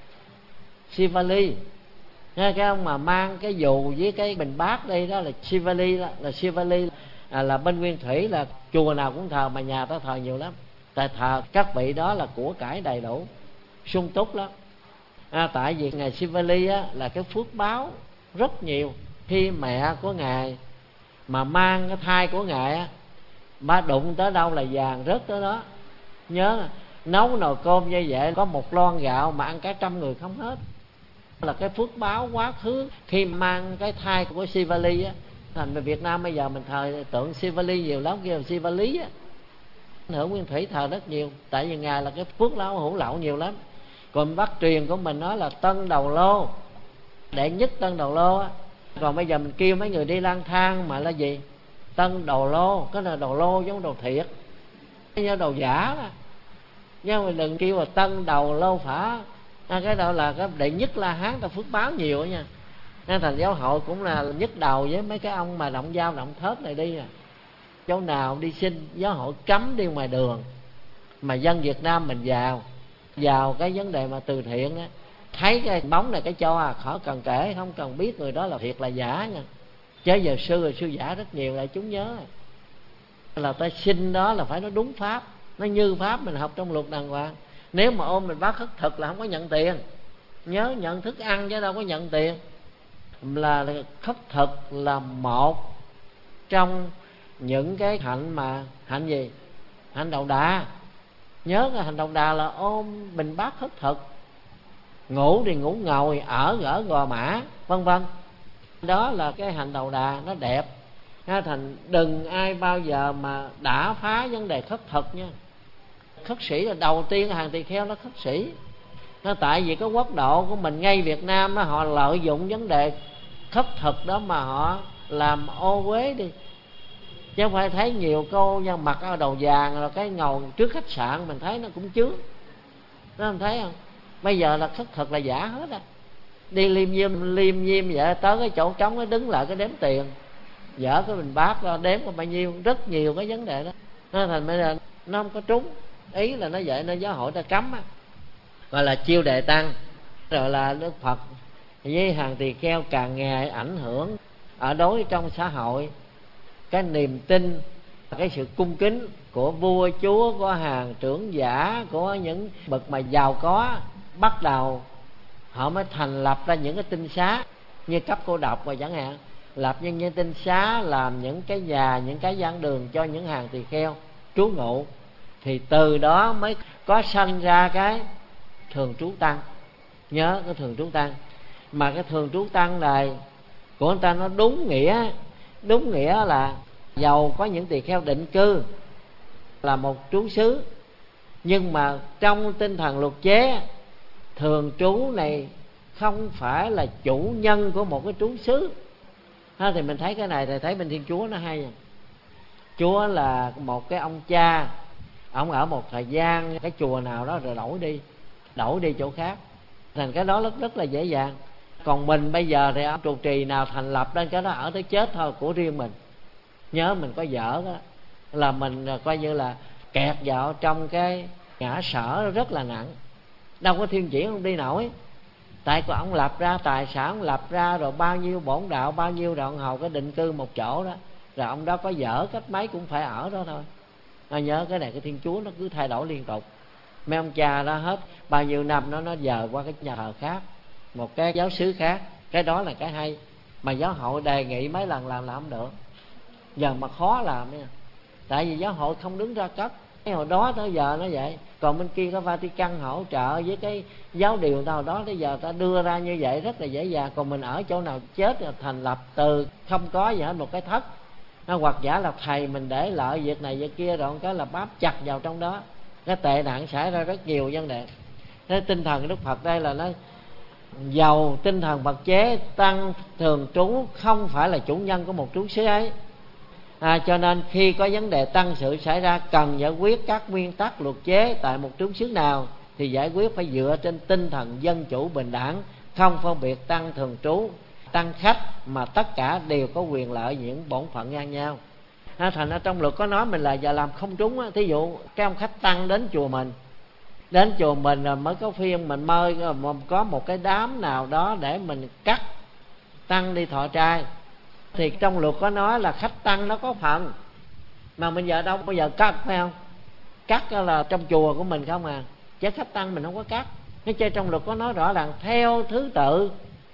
Sivali. Nghe cái ông mà mang cái dù với cái bình bát đây đó là Sivali, đó là Sivali. À, là bên Nguyên Thủy là chùa nào cũng thờ, mà nhà ta thờ nhiều lắm. Tại thờ các vị đó là của cải đầy đủ, sung túc lắm. À, tại vì ngài Sivali á, là cái phước báo rất nhiều. Khi mẹ của ngài mà mang cái thai của ngài á, ba đụng tới đâu là vàng rớt tới đó. Nhớ nấu nồi cơm như vậy có một lon gạo mà ăn cả trăm người không hết, là cái phước báo quá khứ khi mang cái thai của Sivali á. Thành về Việt Nam bây giờ mình thờ tượng Sivali nhiều lắm, kêu Sivali á. Hữu Nguyên Thủy thờ rất nhiều, tại vì ngài là cái phước báo hữu lậu nhiều lắm. Còn Bắc truyền của mình nói là Tân Đầu Lô, đệ nhất Tân Đầu Lô á. Còn bây giờ mình kêu mấy người đi lang thang mà là gì? Tân Đầu Lô, cái là đầu lô giống đầu thiệt, như đầu giả đó. Nhưng mà đừng kêu là Tân Đầu Lô Phả. À, cái đó là cái đệ nhất La Hán, ta phước báo nhiều nha. Nên thành giáo hội cũng là nhức đầu với mấy cái ông mà động dao động thớt này đi à. Chỗ nào đi xin giáo hội cấm đi ngoài đường. Mà dân Việt Nam mình vào vào cái vấn đề mà từ thiện á, thấy cái bóng này cái cho à, khỏi cần kể, không cần biết người đó là thiệt là giả nha. Chứ giờ sư rồi sư giả rất nhiều, là chúng nhớ là ta xin đó là phải nó đúng pháp, nó như pháp mình học trong luật đàng hoàng. Nếu mà ôm mình bát khất thực là không có nhận tiền. Nhớ nhận thức ăn chứ đâu có nhận tiền. Là khất thực là một trong những cái hạnh mà hạnh gì? Hạnh đầu đà. Nhớ cái hạnh đầu đà là ôm bình bát khất thực. Ngủ thì ngủ ngồi, ở gỡ gò mã, vân vân. Đó là cái hạnh đầu đà, nó đẹp. Thành đừng ai bao giờ mà đã phá vấn đề khất thực nha. Khất sĩ là đầu tiên, hàng tỳ kheo nó khất sĩ. Nó tại vì cái quốc độ của mình ngay Việt Nam đó, họ lợi dụng vấn đề khất thực đó mà họ làm ô uế đi. Chứ không phải thấy nhiều cô nha, mặc áo đầu vàng rồi cái ngồi trước khách sạn mình thấy nó cũng chướng. Nó không thấy không? Bây giờ là khất thực là giả hết á. Đi liêm diêm liêm diêm vậy, tới cái chỗ trống nó đứng lại cái đếm tiền, dở cái bình bát ra đếm có bao nhiêu. Rất nhiều cái vấn đề đó. Nó thành bây giờ nó không có trúng. Ý là nó vậy nên giáo hội ta cấm á. Gọi là chiêu đệ tăng. Rồi là Đức Phật với hàng tỳ kheo càng ngày ảnh hưởng ở đối trong xã hội. Cái niềm tin, cái sự cung kính của vua chúa, của hàng trưởng giả, của những bậc mà giàu có, bắt đầu họ mới thành lập ra những cái tinh xá như cấp cô độc và chẳng hạn, lập những những tinh xá, làm những cái nhà, những cái giảng đường cho những hàng tỳ kheo trú ngụ. Thì từ đó mới có sanh ra cái thường trú tăng. Nhớ cái thường trú tăng. Mà cái thường trú tăng này của người ta nó đúng nghĩa. Đúng nghĩa là dầu có những tỳ kheo định cư là một trú xứ, nhưng mà trong tinh thần luật chế, thường trú này không phải là chủ nhân của một cái trú xứ. Ha, thì mình thấy cái này thì thấy bên Thiên Chúa nó hay. Chúa là một cái ông cha, ông ở một thời gian cái chùa nào đó rồi đổi đi, đổi đi chỗ khác. Thành cái đó rất rất là dễ dàng. Còn mình bây giờ thì ông trụ trì nào thành lập lên cái đó ở tới chết thôi, của riêng mình. Nhớ mình có dở đó là mình coi như là kẹt vào trong cái ngã sở rất là nặng. Đâu có thiên chuyển không đi nổi. Tại của ông lập ra tài sản, lập ra rồi bao nhiêu bổn đạo, bao nhiêu đoạn hầu cái định cư một chỗ đó. Rồi ông đó có dở cách mấy cũng phải ở đó thôi. Nó nhớ cái này cái Thiên Chúa nó cứ thay đổi liên tục. Mấy ông cha đó hết bao nhiêu năm nó nó dời qua cái nhà thờ khác, một cái giáo xứ khác. Cái đó là cái hay. Mà giáo hội đề nghị mấy lần làm là không được. Giờ mà khó làm nha. Tại vì giáo hội không đứng ra cấp. Cái hồi đó tới giờ nó vậy. Còn bên kia có Vatican hỗ trợ với cái giáo điều nào đó, tới giờ ta đưa ra như vậy rất là dễ dàng. Còn mình ở chỗ nào chết rồi thành lập từ không có gì hết một cái thất. Nó hoặc giả là thầy mình để lợi việc này việc kia rồi cái là bám chặt vào trong đó. Cái tệ nạn xảy ra rất nhiều vấn đề. Thế tinh thần Đức Phật đây là nó dầu tinh thần Phật chế tăng thường trú không phải là chủ nhân của một trú xứ ấy. À, cho nên khi có vấn đề tăng sự xảy ra cần giải quyết các nguyên tắc luật chế tại một trú xứ nào thì giải quyết phải dựa trên tinh thần dân chủ bình đẳng, không phân biệt tăng thường trú, tăng khách, mà tất cả đều có quyền lợi những bổn phận ngang nhau. À, thành ra trong luật có nói mình là giờ làm không trúng á. Thí dụ cái ông khách tăng đến chùa mình, đến chùa mình rồi mới có phiên mình mời có một cái đám nào đó để mình cắt tăng đi thọ trai, thì trong luật có nói là khách tăng nó có phần, mà mình giờ đâu bao giờ cắt, phải không? Cắt là trong chùa của mình không à, chứ khách tăng mình không có cắt. Cái chơi trong luật có nói rõ ràng theo thứ tự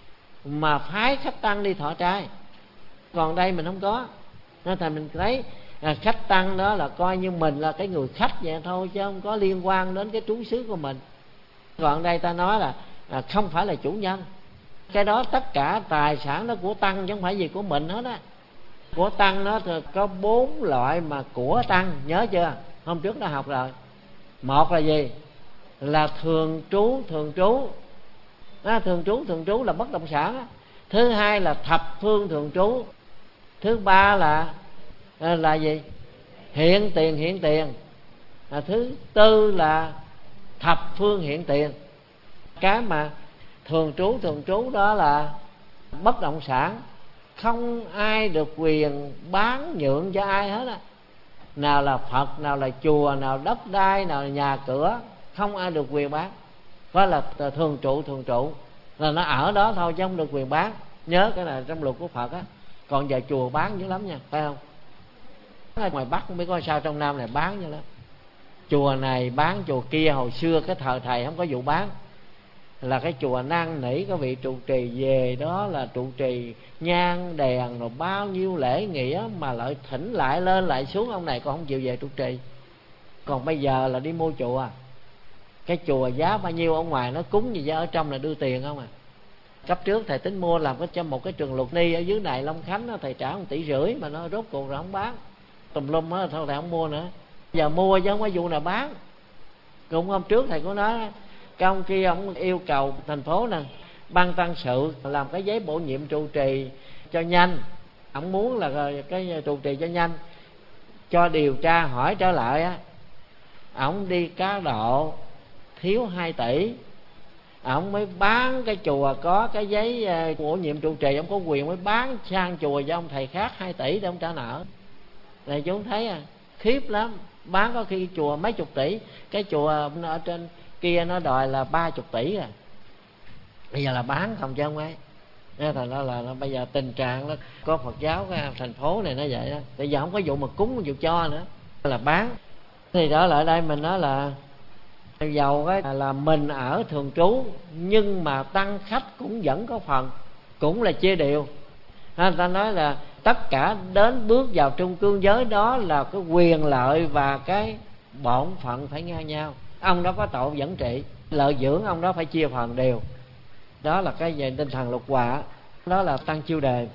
mà phái khách tăng đi thọ trai. Còn đây mình không có. Nên thành mình thấy à, khách tăng đó là coi như mình là cái người khách vậy thôi, chứ không có liên quan đến cái trú xứ của mình. Còn đây ta nói là à, không phải là chủ nhân. Cái đó tất cả tài sản đó của tăng chứ không phải gì của mình hết á. Của tăng nó thì có bốn loại mà của tăng, nhớ chưa? Hôm trước đã học rồi. Một là gì? Là thường trú, thường trú. À, thường trú, thường trú là bất động sản á. Thứ hai là thập phương thường trú. Thứ ba là là gì? Hiện tiền, hiện tiền. À, thứ tư là thập phương hiện tiền. Cái mà thường trú, thường trú đó là bất động sản, không ai được quyền bán nhượng cho ai hết á. Nào là Phật, nào là chùa, nào đất đai, nào là nhà cửa, không ai được quyền bán. Đó là thường trụ, thường trụ là nó ở đó thôi chứ không được quyền bán. Nhớ cái này trong luật của Phật á. Còn giờ chùa bán dữ lắm nha, phải không? Ở ngoài Bắc không biết có sao, trong Nam này bán như lắm. chùa này bán chùa kia. Hồi xưa cái thời thầy không có vụ bán, là cái chùa năn nỉ cái vị trụ trì về đó là trụ trì nhang đèn rồi bao nhiêu lễ nghĩa, mà lại thỉnh lại lên lại xuống, ông này còn không chịu về trụ trì. Còn bây giờ là đi mua chùa, cái chùa giá bao nhiêu ở ngoài nó cúng gì giá, ở trong là đưa tiền không à. Cấp trước thầy tính mua làm cái cho một cái trường Lục Ni ở dưới này Long Khánh đó, thầy trả một tỷ rưỡi mà nó rốt cuộc rồi không bán, tùm lum á, thôi thầy không mua nữa. Giờ mua chứ không có vụ nào bán. Cũng hôm trước thầy có nói cái ông kia ông yêu cầu thành phố nè, ban tăng sự làm cái giấy bổ nhiệm trụ trì cho nhanh. Ông muốn là cái trụ trì cho nhanh, cho điều tra hỏi trở lại á, ổng đi cá độ thiếu hai tỷ, ổng mới bán cái chùa có cái giấy bổ nhiệm trụ trì, ông có quyền mới bán sang chùa cho ông thầy khác hai tỷ để ông trả nợ. Này chúng thấy à, khiếp lắm. Bán có khi chùa mấy chục tỷ, cái chùa ở trên kia nó đòi là ba chục tỷ à. Bây giờ là bán không chứ không ấy. Nên thành ra là, là bây giờ tình trạng đó, có Phật giáo cái thành phố này nó vậy đó. Bây giờ không có vụ mà cúng, vụ cho nữa, là bán. Thì đó lại đây mình nói là giàu cái là mình ở thường trú, nhưng mà tăng khách cũng vẫn có phần, cũng là chia đều. Người ta nói là tất cả đến bước vào trung cương giới đó là cái quyền lợi và cái bổn phận phải ngang nhau. Ông đó có tội vẫn trị, lợi dưỡng ông đó phải chia phần đều. Đó là cái về tinh thần lục hòa, đó là tăng chiêu đề.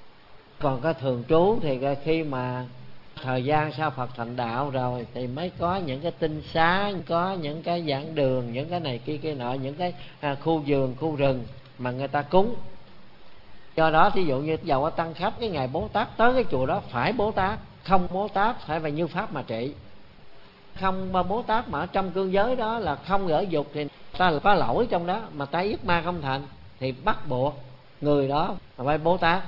Còn cái thường trú thì khi mà thời gian sau Phật thành đạo rồi thì mới có những cái tinh xá, có những cái giảng đường, những cái này kia kia nọ, những cái à, khu vườn, khu rừng mà người ta cúng. Do đó thí dụ như dầu ở tăng khách cái ngày Bố Tát tới cái chùa đó phải Bố Tát, không Bố Tát phải về như pháp mà trị. Không Bố Tát mà ở trong cương giới đó là không gỡ dục thì ta là có lỗi trong đó, mà ta yết ma không thành thì bắt buộc người đó là phải Bố Tát.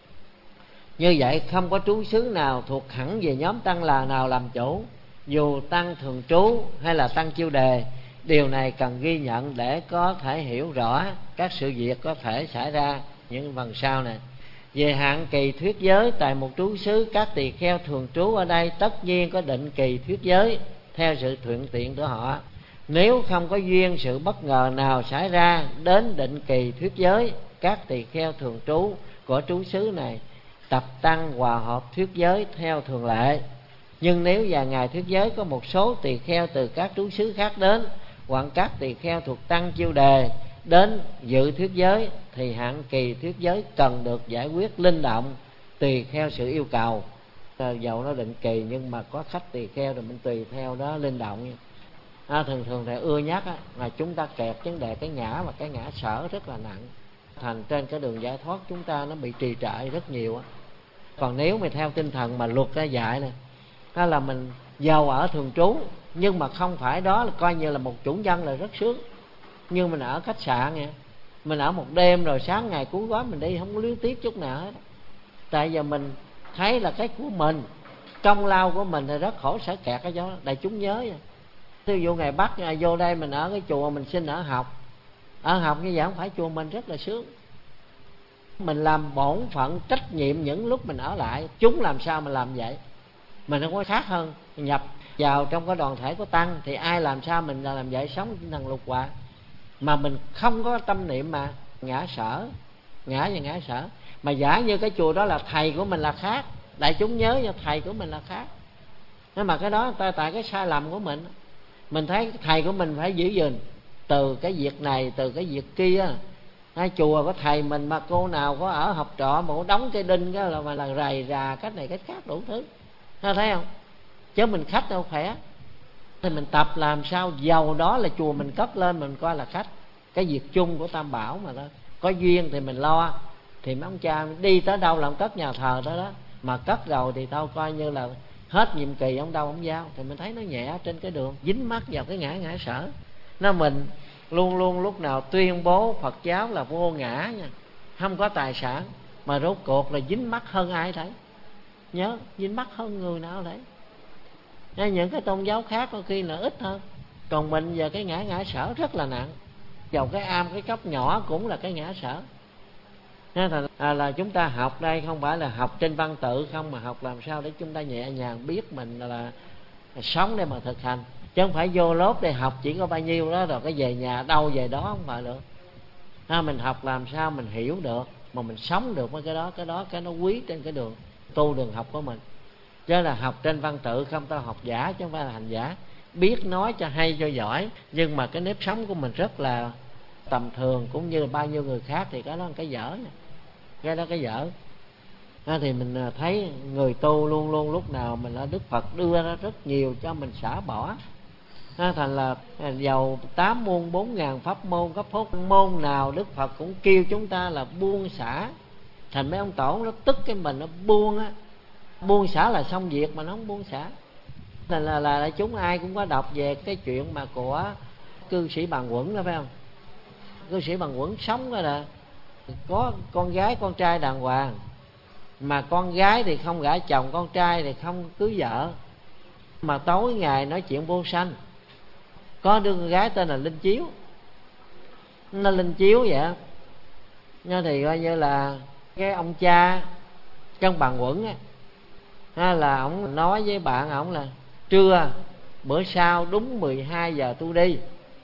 Như vậy không có trú xứ nào thuộc hẳn về nhóm tăng là nào làm chủ, dù tăng thường trú hay là tăng chiêu đề. Điều này cần ghi nhận để có thể hiểu rõ các sự việc có thể xảy ra những phần sau này. Về hạn kỳ thuyết giới tại một trú xứ, các tỳ kheo thường trú ở đây tất nhiên có định kỳ thuyết giới theo sự thuận tiện của họ. Nếu không có duyên sự bất ngờ nào xảy ra đến định kỳ thuyết giới, các tỳ kheo thường trú của trú xứ này tập tăng hòa hợp thuyết giới theo thường lệ. Nhưng nếu vài ngày thuyết giới có một số tỳ kheo từ các trú xứ khác đến, hoặc các tỳ kheo thuộc tăng chiêu đề đến dự thuyết giới, thì hạn kỳ thuyết giới cần được giải quyết linh động tùy theo sự yêu cầu. Dầu nó định kỳ nhưng mà có khách tỳ kheo rồi mình tùy theo đó linh động. À, thường thường thầy ưa nhắc á, là chúng ta kẹp vấn đề cái ngã và cái ngã sở rất là nặng. Thành trên cái đường giải thoát chúng ta nó bị trì trệ rất nhiều á. Còn nếu mà theo tinh thần mà luật ra dạy này, đó là mình giàu ở thường trú, nhưng mà không phải đó là coi như là một chủ nhân là rất sướng. Nhưng mình ở khách sạn nha, mình ở một đêm rồi sáng ngày cuốn gói mình đi, không có luyến tiếc chút nào hết. Tại giờ mình thấy là cái của mình, công lao của mình thì rất khổ sở kẹt cái đó. Đại chúng nhớ vậy. Ví dụ ngày Bắc vô đây mình ở cái chùa mình xin ở học, ở học như vậy không phải chùa mình rất là sướng. Mình làm bổn phận trách nhiệm những lúc mình ở lại, chúng làm sao mà làm vậy. Mình không có khác hơn nhập vào trong cái đoàn thể của tăng thì ai làm sao mình làm vậy, sống tinh thần lục hòa. Mà mình không có tâm niệm mà ngã sở, ngã và ngã sở. Mà giả như cái chùa đó là thầy của mình là khác, đại chúng nhớ cho thầy của mình là khác. Nhưng mà cái đó tại cái sai lầm của mình. Mình thấy thầy của mình phải giữ gìn từ cái việc này, từ cái việc kia. Hai chùa có thầy mình mà cô nào có ở học trọ mà có đóng cái đinh cái là mà là rầy rà cách này cách khác đủ thứ. Nó thấy không? Chứ mình khách đâu khỏe. Thì mình tập làm sao giàu đó là chùa mình cất lên mình coi là khách. Cái việc chung của Tam Bảo mà đó. Có duyên thì mình lo, thì mấy ông cha đi tới đâu làm cất nhà thờ đó đó. Mà cất rồi thì tao coi như là hết nhiệm kỳ ông đâu ông giao. Thì mình thấy nó nhẹ trên cái đường, dính mắc vào cái ngã ngã sở. Nó mình luôn luôn lúc nào tuyên bố Phật giáo là vô ngã nha, không có tài sản, mà rốt cuộc là dính mắc hơn ai thấy. Nhớ dính mắc hơn người nào đấy. Nên những cái tôn giáo khác có khi là ít hơn, còn mình giờ cái ngã ngã sở rất là nặng. Dầu cái am cái cốc nhỏ cũng là cái ngã sở. Nên là, à, là chúng ta học đây không phải là học trên văn tự không, mà học làm sao để chúng ta nhẹ nhàng biết mình là, là, là sống để mà thực hành. chứ không phải vô lớp để học chỉ có bao nhiêu đó rồi cái về nhà đâu về đó, không phải nữa. Ha, mình học làm sao mình hiểu được mà mình sống được với cái đó, cái đó cái nó quý trên cái đường tu đường học của mình. Chứ là học trên văn tự không, ta học giả chứ không phải là hành giả. Biết nói cho hay cho giỏi, nhưng mà cái nếp sống của mình rất là tầm thường, cũng như là bao nhiêu người khác, thì cái đó là cái dở. Cái đó cái dở. À, thì mình thấy người tu luôn luôn lúc nào mình là Đức Phật đưa ra rất nhiều cho mình xả bỏ. À, thành là dầu tám môn bốn ngàn pháp môn, các pháp môn nào Đức Phật cũng kêu chúng ta là buông xả. Thành mấy ông tổ nó tức cái mình, nó buông á, buông xả là xong việc mà nó không buông xả. Thành là, là, là chúng ai cũng có đọc về cái chuyện mà của cư sĩ Bàn Quẩn đó, phải không? Cư sĩ Bàn Quẩn sống đó là có con gái con trai đàng hoàng, mà con gái thì không gả chồng, con trai thì không cưới vợ, mà tối ngày nói chuyện vô sanh. Có đứa con gái tên là Linh Chiếu, nó Linh Chiếu vậy. Nó thì coi như là cái ông cha trong Bàn Quẩn á, ha, là ổng nói với bạn ổng là trưa bữa sau đúng mười hai giờ tôi đi.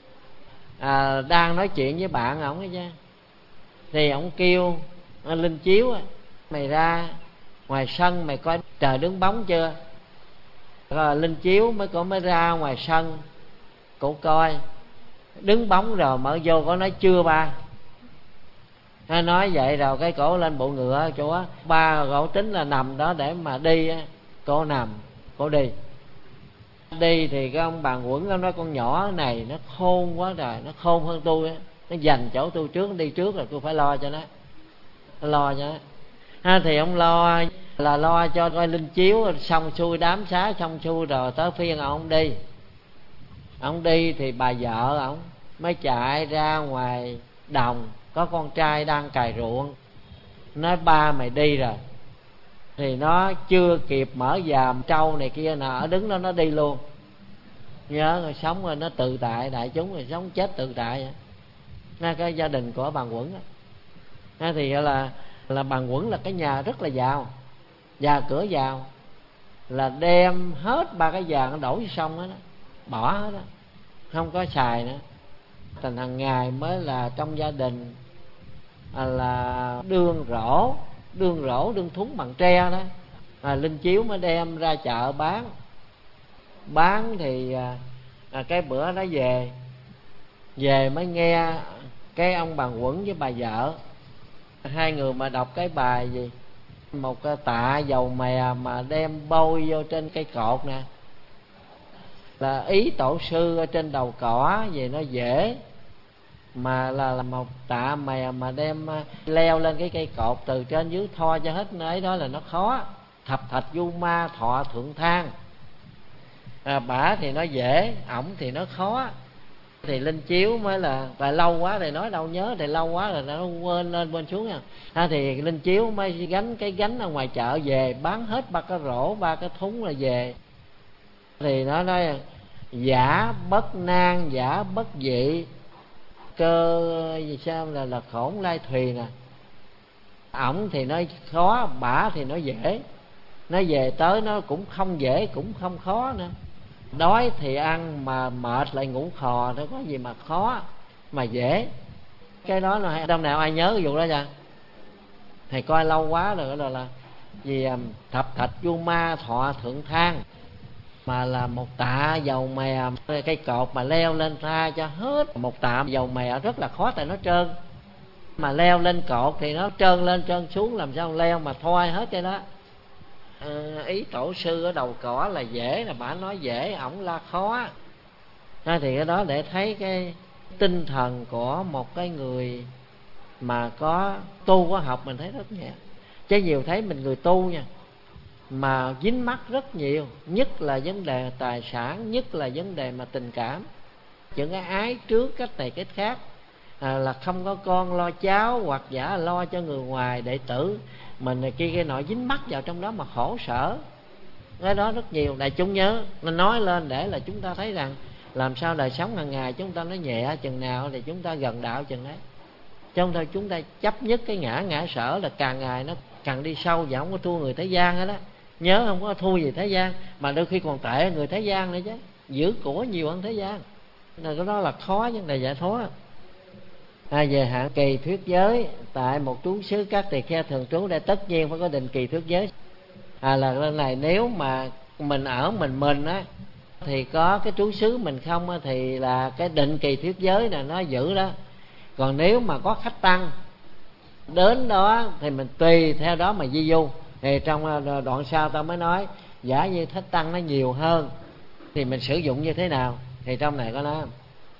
À, đang nói chuyện với bạn ổng ấy chứ, thì ổng kêu Linh Chiếu á, mày ra ngoài sân mày coi trời đứng bóng chưa. Rồi Linh Chiếu mới có mới ra ngoài sân, cổ coi đứng bóng rồi mở vô, có nói chưa ba. Nó nói vậy rồi cái cổ lên bộ ngựa chỗ á, ba cổ tính là nằm đó để mà đi á, cổ nằm cổ đi. Đi thì cái ông Bàn Quẩn, ông nói con nhỏ này nó khôn quá rồi, nó khôn hơn tôi á, nó dành chỗ tôi trước, đi trước rồi tôi phải lo cho nó, nó lo cho nó. Ha, thì ông lo là lo cho coi Linh Chiếu xong xuôi, đám xá xong xuôi rồi tới phiên ông đi. Ông đi thì bà vợ ông mới chạy ra ngoài đồng, có con trai đang cày ruộng, nói ba mày đi rồi. Thì nó chưa kịp mở dàm trâu này kia nào, ở đứng đó nó đi luôn. Nhớ rồi, sống rồi nó tự tại, đại chúng rồi sống chết tự tại vậy. Nghe cái gia đình của Bàn Quẩn á, thì là là Bàn Quẩn là cái nhà rất là giàu, nhà cửa giàu, là đem hết ba cái vàng nó đổ vô sông đó, đó, bỏ hết đó, không có xài nữa. Thành hàng ngày mới là trong gia đình à, là đương rổ, đương rổ đương thúng bằng tre đó. À, Linh Chiếu mới đem ra chợ bán. Bán thì à, à, cái bữa đó về về mới nghe cái ông Bàn Quẩn với bà vợ hai người mà đọc cái bài gì, một tạ dầu mè mà đem bôi vô trên cây cột nè, là ý tổ sư ở trên đầu cỏ về nó dễ, mà là, là một tạ mè mà đem leo lên cái cây cột từ trên dưới tho cho hết ấy đó là nó khó. Thập thạch du ma thọ thượng thang. À, bả thì nó dễ, ổng thì nó khó. Thì Linh Chiếu mới là và lâu quá thì nói đâu nhớ, thì lâu quá rồi nó quên lên quên xuống nha. À, thì Linh Chiếu mới gánh cái gánh ở ngoài chợ về, bán hết ba cái rổ ba cái thúng là về. Thì nó nói giả bất nan giả bất dị, cơ gì sao là là khổn lai thùy nè. Ổng thì nó khó, bả thì nó dễ. Nó về tới nó cũng không dễ cũng không khó nữa. Đói thì ăn, mà mệt lại ngủ khò, nó có gì mà khó mà dễ. Cái đó là đông nào ai nhớ cái vụ đó chưa? Thầy coi lâu quá rồi, đó là gì thập thạch du ma thọ thượng thang, mà là một tạ dầu mè cây cột mà leo lên ra cho hết một tạ dầu mè rất là khó, tại nó trơn. Mà leo lên cột thì nó trơn lên trơn xuống, làm sao leo mà thôi hết cái đó. À, ý tổ sư ở đầu cỏ là dễ, là bả nói dễ, ổng la khó. À, thì cái đó để thấy cái tinh thần của một cái người mà có tu có học, mình thấy rất nhẹ. Chứ nhiều thấy mình người tu nha, mà dính mắc rất nhiều, nhất là vấn đề tài sản, nhất là vấn đề mà tình cảm, những cái ái trước cách này cách khác. À, là không có con lo cháu, hoặc giả lo cho người ngoài đệ tử mình này kia kia nọ, dính mắc vào trong đó mà khổ sở. Cái đó rất nhiều. Đại chúng nhớ nó nói lên để là chúng ta thấy rằng làm sao đời sống hàng ngày chúng ta nó nhẹ chừng nào thì chúng ta gần đạo chừng đấy. Chứ không thôi chúng ta chấp nhất cái ngã ngã sở là càng ngày nó càng đi sâu và không có thua người thế gian hết đó. Nhớ không có thua gì thế gian, mà đôi khi còn tệ người thế gian nữa chứ. giữ của nhiều hơn thế gian, nên cái đó là khó vấn đề giải thoát. À, về hạn kỳ thuyết giới tại một trú xứ các tỳ kheo thường trú, đây tất nhiên phải có định kỳ thuyết giới. À, là lần này nếu mà mình ở mình mình á thì có cái trú xứ mình không á, thì là cái định kỳ thuyết giới là nó giữ đó. Còn nếu mà có khách tăng đến đó thì mình tùy theo đó mà di du. Thì trong đoạn sau ta mới nói giả như khách tăng nó nhiều hơn thì mình sử dụng như thế nào. Thì trong này có nói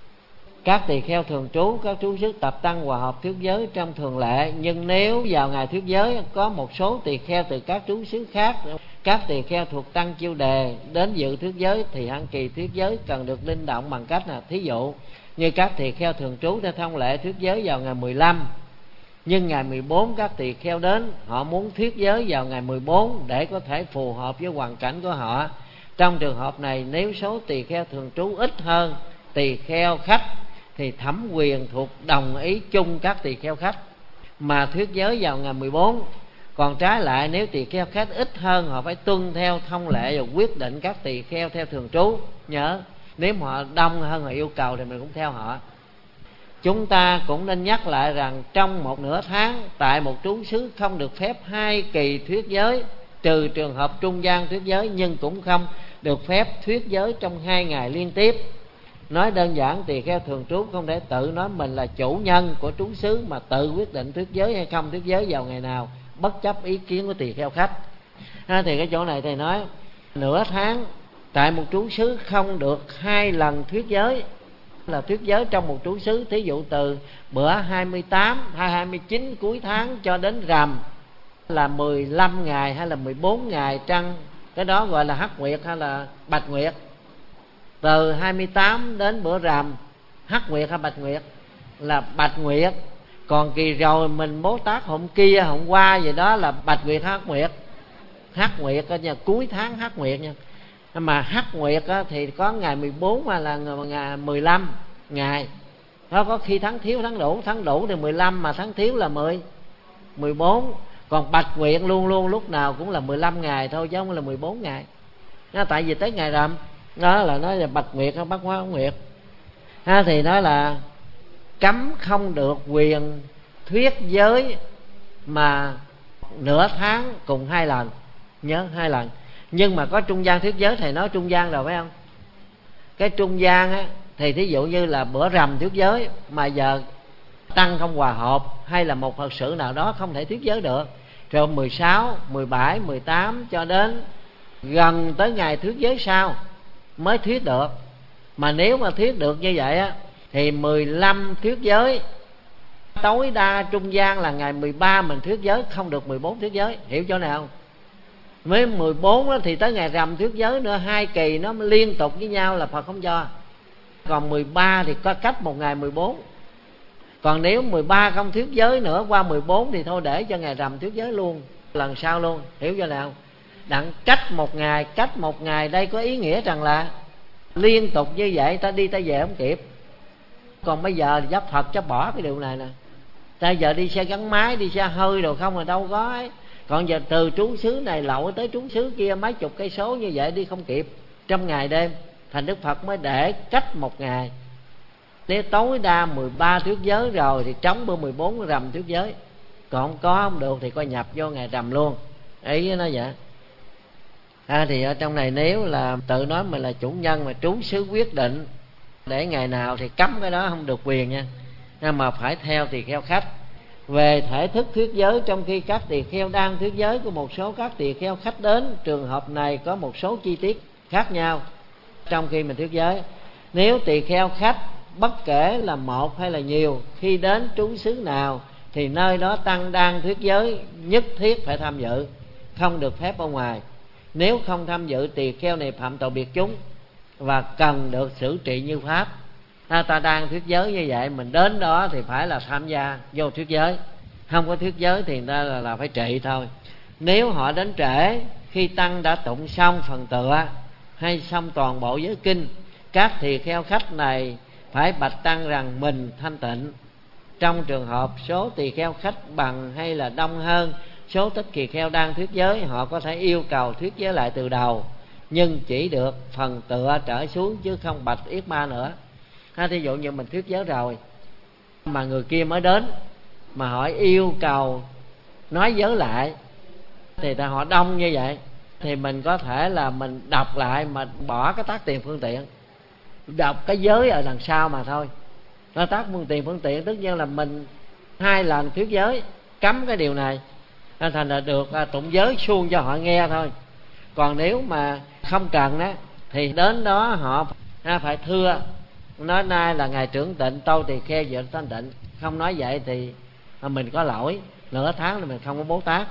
các tỳ kheo thường trú các trú xứ tập tăng hòa hợp thuyết giới trong thường lệ, nhưng nếu vào ngày thuyết giới có một số tỳ kheo từ các trú xứ khác, các tỳ kheo thuộc tăng chiêu đề đến dự thuyết giới thì hạn kỳ thuyết giới cần được linh động bằng cách là thí dụ như các tỳ kheo thường trú theo thông lệ thuyết giới vào ngày mười lăm, nhưng ngày mười bốn các tỳ kheo đến, họ muốn thuyết giới vào ngày mười bốn để có thể phù hợp với hoàn cảnh của họ. Trong trường hợp này, nếu số tỳ kheo thường trú ít hơn tỳ kheo khách thì thẩm quyền thuộc đồng ý chung các tỳ kheo khách mà thuyết giới vào ngày mười bốn. Còn trái lại, nếu tỳ kheo khách ít hơn, họ phải tuân theo thông lệ và quyết định các tỳ kheo theo thường trú. Nhớ, nếu họ đông hơn họ yêu cầu thì mình cũng theo họ. Chúng ta cũng nên nhắc lại rằng trong một nửa tháng tại một trú xứ không được phép hai kỳ thuyết giới, trừ trường hợp trung gian thuyết giới, nhưng cũng không được phép thuyết giới trong hai ngày liên tiếp. Nói đơn giản, tỳ kheo thường trú không thể tự nói mình là chủ nhân của trú xứ mà tự quyết định thuyết giới hay không thuyết giới vào ngày nào, bất chấp ý kiến của tỳ kheo khách. À, thì cái chỗ này thầy nói nửa tháng tại một trú xứ không được hai lần thuyết giới, là thuyết giới trong một trú xứ. Thí dụ từ bữa hai mươi tám hay hai mươi chín cuối tháng cho đến rằm là mười lăm ngày hay là mười bốn ngày trăng, cái đó gọi là hắc nguyệt hay là bạch nguyệt. Từ hai mươi tám đến bữa rằm hắc nguyệt hay bạch nguyệt là bạch nguyệt. Còn kỳ rồi mình Bố Tát hôm kia hôm qua gì đó là bạch nguyệt hắc nguyệt. Hắc nguyệt nha, cuối tháng hắc nguyệt nha. Mà hắc nguyệt thì có ngày mười bốn mà là ngày mười lăm ngày. Nó có khi tháng thiếu tháng đủ, tháng đủ thì mười lăm mà tháng thiếu là mười, mười bốn. Còn bạch nguyệt luôn luôn lúc nào cũng là mười lăm ngày thôi chứ không là mười bốn ngày. Nó tại vì tới ngày rằm đó là nói là bạch nguyệt hay bát hóa nguyệt. Ha, thì nói là cấm không được quyền thuyết giới mà nửa tháng cùng hai lần. Nhớ hai lần. Nhưng mà có trung gian thuyết giới, thầy nói trung gian rồi phải không? Cái trung gian á thì thí dụ như là bữa rằm thuyết giới mà giờ tăng không hòa hợp hay là một Phật sự nào đó không thể thuyết giới được, rồi mười sáu, mười bảy, mười tám cho đến gần tới ngày thuyết giới sau mới thuyết được. Mà nếu mà thuyết được như vậy á thì mười lăm thuyết giới, tối đa trung gian là ngày mười ba mình thuyết giới, không được mười bốn thuyết giới. Hiểu chỗ nào? Với mười bốn đó thì tới ngày rằm thuyết giới nữa, hai kỳ nó liên tục với nhau là Phật không cho. Còn mười ba thì có cách một ngày mười bốn. Còn nếu mười ba không thuyết giới nữa qua mười bốn thì thôi để cho ngày rằm thuyết giới luôn, lần sau luôn. Hiểu cho nào? Đặng cách một ngày, cách một ngày đây có ý nghĩa rằng là liên tục như vậy ta đi ta về không kịp. Còn bây giờ giáp Phật cho bỏ cái điều này nè. Ta giờ đi xe gắn máy, đi xe hơi rồi không mà đâu có ấy. Còn giờ từ trú xứ này lậu tới trú xứ kia mấy chục cây số như vậy đi không kịp trong ngày đêm. Thành Đức Phật mới để cách một ngày. Nếu tối đa mười ba thuyết giới rồi thì trống bữa mười bốn rằm thuyết giới. Còn không có không được thì coi nhập vô ngày rằm luôn. Ý với nó vậy. À, thì ở trong này nếu là tự nói mình là chủ nhân mà trú xứ quyết định để ngày nào thì cấm cái đó không được quyền nha. Nhưng mà phải theo tỳ kheo khách. Về thể thức thuyết giới, trong khi các tỳ kheo đang thuyết giới của một số các tỳ kheo khách đến, trường hợp này có một số chi tiết khác nhau trong khi mình thuyết giới. Nếu tỳ kheo khách bất kể là một hay là nhiều, khi đến trú xứ nào thì nơi đó tăng đang thuyết giới nhất thiết phải tham dự, không được phép ở ngoài. Nếu không tham dự, tỳ kheo này phạm tội biệt chúng và cần được xử trị như pháp. À, ta đang thuyết giới như vậy, mình đến đó thì phải là tham gia vô thuyết giới. Không có thuyết giới thì ta là, là phải trị thôi. Nếu họ đến trễ khi tăng đã tụng xong phần tựa hay xong toàn bộ giới kinh, các tỳ kheo khách này phải bạch tăng rằng mình thanh tịnh. Trong trường hợp số tỳ kheo khách bằng hay là đông hơn số tích tỳ kheo đang thuyết giới, họ có thể yêu cầu thuyết giới lại từ đầu. nhưng chỉ được phần tựa trở xuống chứ không bạch yết ma nữa. Ha, thí dụ như mình thuyết giới rồi mà người kia mới đến mà hỏi yêu cầu nói giới lại, thì ta họ đông như vậy thì mình có thể là mình đọc lại mà bỏ cái tác tiền phương tiện, đọc cái giới ở đằng sau mà thôi. Nó tác phương tiện phương tiện tất nhiên là mình hai lần thuyết giới cấm cái điều này, nên thành là được tụng giới suông cho họ nghe thôi. Còn nếu mà không cần đó thì đến đó họ phải thưa, nói nay là ngày trưởng tịnh tâu tỳ kheo dự thanh tịnh. Không nói vậy thì mình có lỗi, nửa tháng là mình không có bố tát.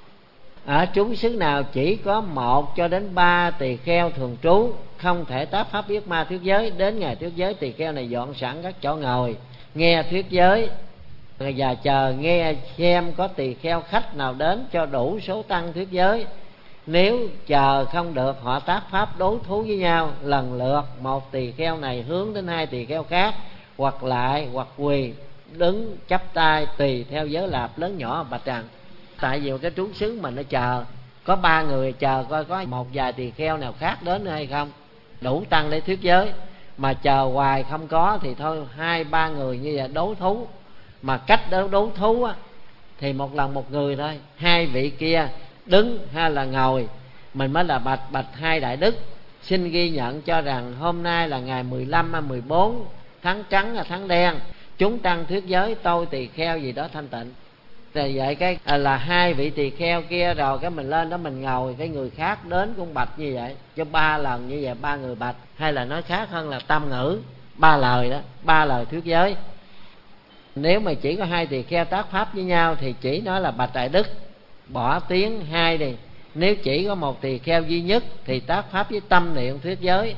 Ở chúng xứ nào chỉ có một cho đến ba tỳ kheo thường trú, không thể tác pháp yết ma thuyết giới. Đến ngày thuyết giới, tỳ kheo này dọn sẵn các chỗ ngồi nghe thuyết giới và chờ nghe xem có tỳ kheo khách nào đến cho đủ số tăng thuyết giới. Nếu chờ không được, họ tác pháp đối thú với nhau, lần lượt một tỳ kheo này hướng đến hai tỳ kheo khác, hoặc lại hoặc quỳ đứng chắp tay tùy theo giới lạp lớn nhỏ bạch rằng. Tại vì cái trú xứ mình nó chờ có ba người, chờ coi có một vài tỳ kheo nào khác đến nữa hay không, đủ tăng để thuyết giới. Mà chờ hoài không có thì thôi, hai ba người như vậy đấu thú. Mà cách đấu, đấu thú á, thì một lần một người thôi, hai vị kia đứng hay là ngồi, mình mới là bạch bạch hai đại đức, xin ghi nhận cho rằng hôm nay là ngày mười lăm hay mười bốn tháng trắng là tháng đen, chúng tăng thuyết giới tôi tỳ kheo gì đó thanh tịnh. Thì vậy cái à, là hai vị tỳ kheo kia rồi cái mình lên đó mình ngồi, cái người khác đến cũng bạch như vậy, cho ba lần như vậy, ba người bạch. Hay là nói khác hơn là tam ngữ, ba lời đó, ba lời thuyết giới. Nếu mà chỉ có hai tỳ kheo tác pháp với nhau thì chỉ nói là bạch đại đức, bỏ tiếng hai đi. Nếu chỉ có một tỳ kheo duy nhất thì tác pháp với tâm niệm thuyết giới.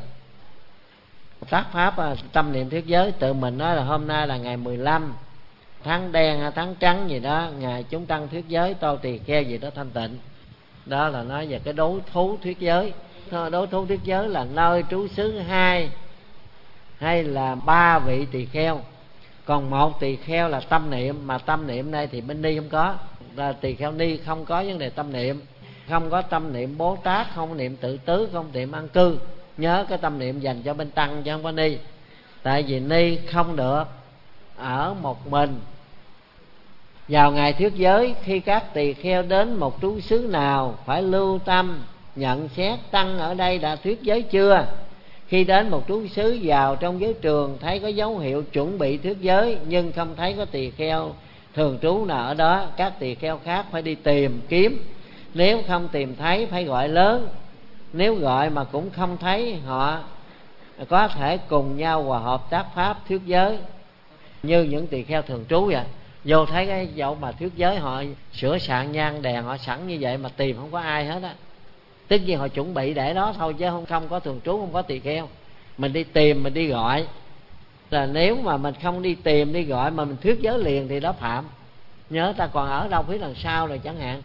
Tác pháp tâm niệm thuyết giới, tự mình nói là hôm nay là ngày mười lăm tháng đen hay tháng trắng gì đó, ngày chúng tăng thuyết giới tô tỳ kheo gì đó thanh tịnh. Đó là nói về cái đấu thú thuyết giới. Đấu thú thuyết giới là nơi trú xứ hai hay là ba vị tỳ kheo. Còn một tỳ kheo là tâm niệm, mà tâm niệm đây thì bên ni không có, là tỳ kheo ni không có vấn đề tâm niệm, không có tâm niệm Bố Tát, không niệm tự tứ, không niệm an cư. Nhớ cái tâm niệm dành cho bên tăng chứ không có ni. Tại vì ni không được ở một mình. Vào ngày thuyết giới, khi các tỳ kheo đến một trú xứ nào phải lưu tâm nhận xét tăng ở đây đã thuyết giới chưa. Khi đến một trú xứ vào trong giới trường thấy có dấu hiệu chuẩn bị thuyết giới nhưng không thấy có tỳ kheo thường trú nào ở đó, các tỳ kheo khác phải đi tìm kiếm. Nếu không tìm thấy phải gọi lớn, nếu gọi mà cũng không thấy, họ có thể cùng nhau hòa hợp tác pháp thuyết giới như những tỳ kheo thường trú vậy. Vô thấy cái dậu mà thuyết giới họ sửa soạn nhang đèn họ sẵn như vậy mà tìm không có ai hết á, tất nhiên họ chuẩn bị để đó thôi chứ không không có thường trú, không có tỳ kheo. Mình đi tìm, mình đi gọi. Là nếu mà mình không đi tìm đi gọi mà mình thuyết giới liền thì đó phạm. Nhớ ta còn ở đâu phía đằng sau rồi chẳng hạn.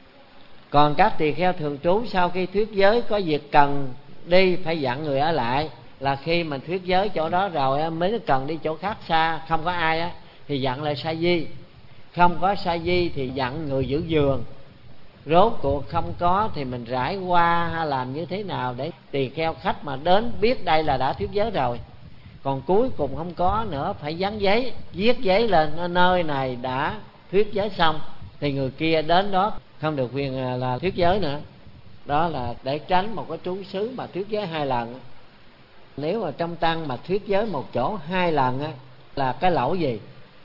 Còn các tỳ kheo thường trú sau khi thuyết giới có việc cần đi phải dặn người ở lại. Là khi mình thuyết giới chỗ đó rồi mới cần đi chỗ khác xa, không có ai á thì dặn lại sa di. Không có sa di thì dặn người giữ giường. Rốt cuộc không có thì mình rải qua hay làm như thế nào để tỳ kheo khách mà đến biết đây là đã thuyết giới rồi. Còn cuối cùng không có nữa, phải dán giấy, viết giấy lên nơi này đã thuyết giới xong, thì người kia đến đó không được quyền là thuyết giới nữa. Đó là để tránh một cái trú xứ mà thuyết giới hai lần. Nếu mà trong tăng mà thuyết giới một chỗ hai lần á, là cái lỗi gì?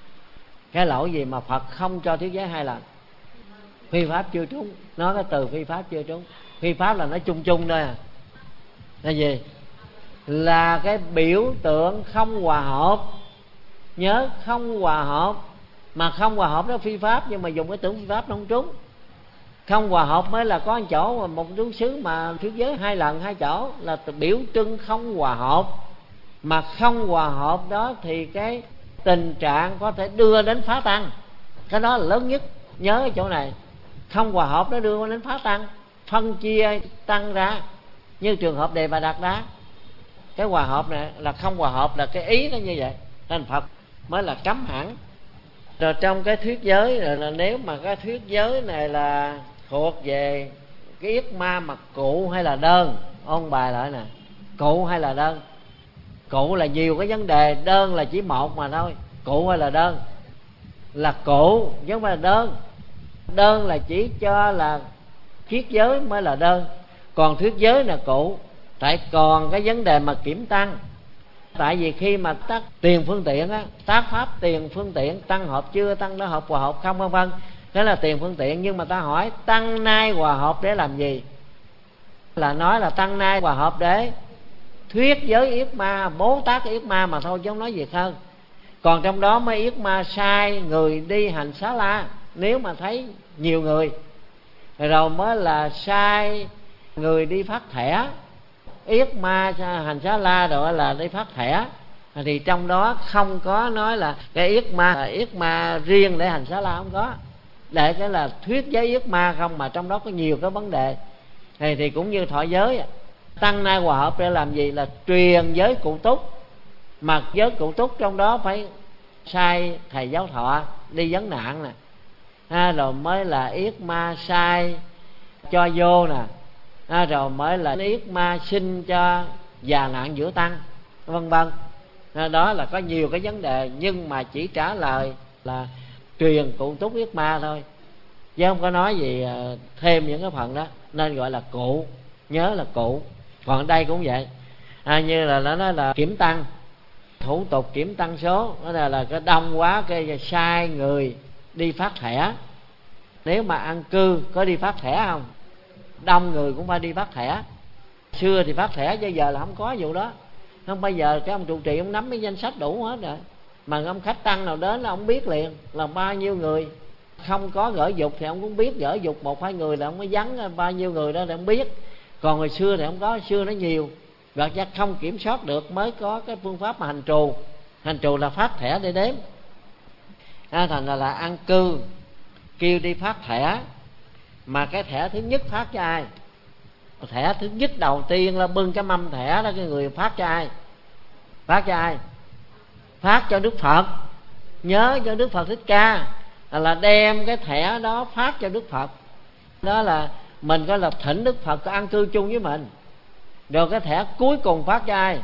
Cái lỗi gì mà Phật không cho thuyết giới hai lần? Phi pháp chưa trúng. Nói cái từ phi pháp chưa trúng. Phi pháp là nó chung chung thôi à. Là gì? Là cái biểu tượng không hòa hợp. Nhớ không hòa hợp. Mà không hòa hợp đó phi pháp, nhưng mà dùng cái tưởng phi pháp nó không trúng. Không hòa hợp mới là có một chỗ một trú xứ mà thuyết giới hai lần hai chỗ là biểu trưng không hòa hợp. Mà không hòa hợp đó thì cái tình trạng có thể đưa đến phá tăng. Cái đó là lớn nhất. Nhớ cái chỗ này. Không hòa hợp nó đưa đến phá tăng, phân chia tăng ra. Như trường hợp Đề Bà Đạt Đá, cái hòa hợp này là không hòa hợp, là cái ý nó như vậy, nên Phật mới là cấm hẳn. Rồi trong cái thuyết giới là, là nếu mà cái thuyết giới này là thuộc về cái yết ma mặt cụ hay là đơn, ôn bài lại nè. Cụ hay là đơn? Cụ là nhiều cái vấn đề, đơn là chỉ một mà thôi. Cụ hay là đơn? Là cụ chứ không phải là đơn. Đơn là chỉ cho là khiết giới mới là đơn, còn thuyết giới là cụ. Tại còn cái vấn đề mà kiểm tăng. Tại vì khi mà tác tiền phương tiện á, tác pháp tiền phương tiện, tăng hợp chưa, tăng đó hợp hòa hợp không, vân vân, đó là tiền phương tiện. Nhưng mà ta hỏi tăng nay hòa hợp để làm gì? Là nói là tăng nay hòa hợp để thuyết giới yết ma, bố tát yết ma mà thôi, chứ không nói gì hơn. Còn trong đó mới yết ma sai người đi hành xá la, nếu mà thấy nhiều người. Rồi mới là sai người đi phát thẻ, yết ma hành xá la rồi là đi phát thẻ. Thì trong đó không có nói là cái yết ma là yết ma riêng để hành xá la, không có. Để cái là thuyết giới yết ma không, mà trong đó có nhiều cái vấn đề. Thì, thì cũng như thọ giới, tăng nay hòa hợp để làm gì? Là truyền giới cụ túc. Mà giới cụ túc trong đó phải sai thầy giáo thọ đi vấn nạn nè, ha, rồi mới là yết ma sai cho vô nè, ha, rồi mới là yết ma sinh cho già nạn giữa tăng, vân vân. Đó là có nhiều cái vấn đề, nhưng mà chỉ trả lời là truyền cụ túc yết ma thôi, chứ không có nói gì thêm những cái phần đó, nên gọi là cụ. Nhớ là cụ. Còn ở đây cũng vậy, à, như là nó nói là kiểm tăng, thủ tục kiểm tăng số, đó là, là cái đông quá, cái sai người đi phát thẻ. Nếu mà ăn cư có đi phát thẻ không? Đông người cũng phải đi phát thẻ. Xưa thì phát thẻ, chứ giờ là không có vụ đó. Không, bây giờ cái ông trụ trì ông nắm cái danh sách đủ hết rồi, mà ông khách tăng nào đến là ông biết liền là bao nhiêu người. Không có gửi dục thì ông cũng biết, gửi dục một hai người là ông mới vắng bao nhiêu người đó để ông biết. Còn hồi xưa thì không có, xưa nó nhiều, và chắc không kiểm soát được, mới có cái phương pháp mà hành trù. Hành trù là phát thẻ để đếm, à, thành ra là ăn cư kêu đi phát thẻ. Mà cái thẻ thứ nhất phát cho ai? Thẻ thứ nhất đầu tiên là bưng cái mâm thẻ đó, cái người phát cho ai? Phát cho ai? Phát cho Đức Phật. Nhớ cho Đức Phật Thích Ca, là đem cái thẻ đó phát cho Đức Phật. Đó là mình có là thỉnh Đức Phật có ăn cư chung với mình. Rồi cái thẻ cuối cùng phát cho ai?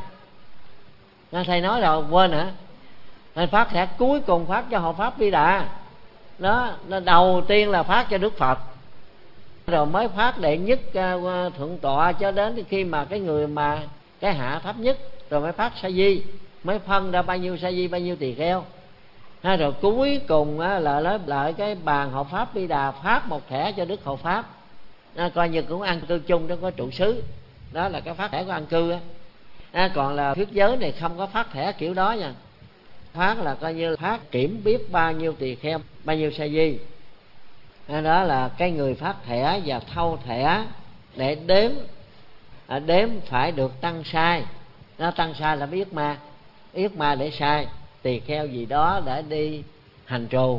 Thầy nói rồi quên hả? Thầy phát thẻ cuối cùng phát cho Hộ Pháp Bi Đà. Đó, đầu tiên là phát cho Đức Phật, rồi mới phát đệ nhất uh, thượng tọa, cho đến khi mà cái người mà cái hạ thấp nhất, rồi mới phát sa di, mới phân ra bao nhiêu sa di, bao nhiêu tỳ kheo. Ha, rồi cuối cùng á, là lấy lại cái bàn Hộ Pháp Bi Đà phát một thẻ cho Đức Hộ Pháp, à, coi như cũng ăn cư chung, đó có trụ xứ. Đó là cái phát thẻ của ăn cư á. À, còn là thuyết giới này không có phát thẻ kiểu đó nha. Phát là coi như phát kiểm biết bao nhiêu tỳ kheo, bao nhiêu sa di. À, đó là cái người phát thẻ và thâu thẻ để đếm, à, đếm phải được tăng sai. Nó tăng sai là biết ma, yết ma để sai tỳ kheo gì đó để đi hành trù.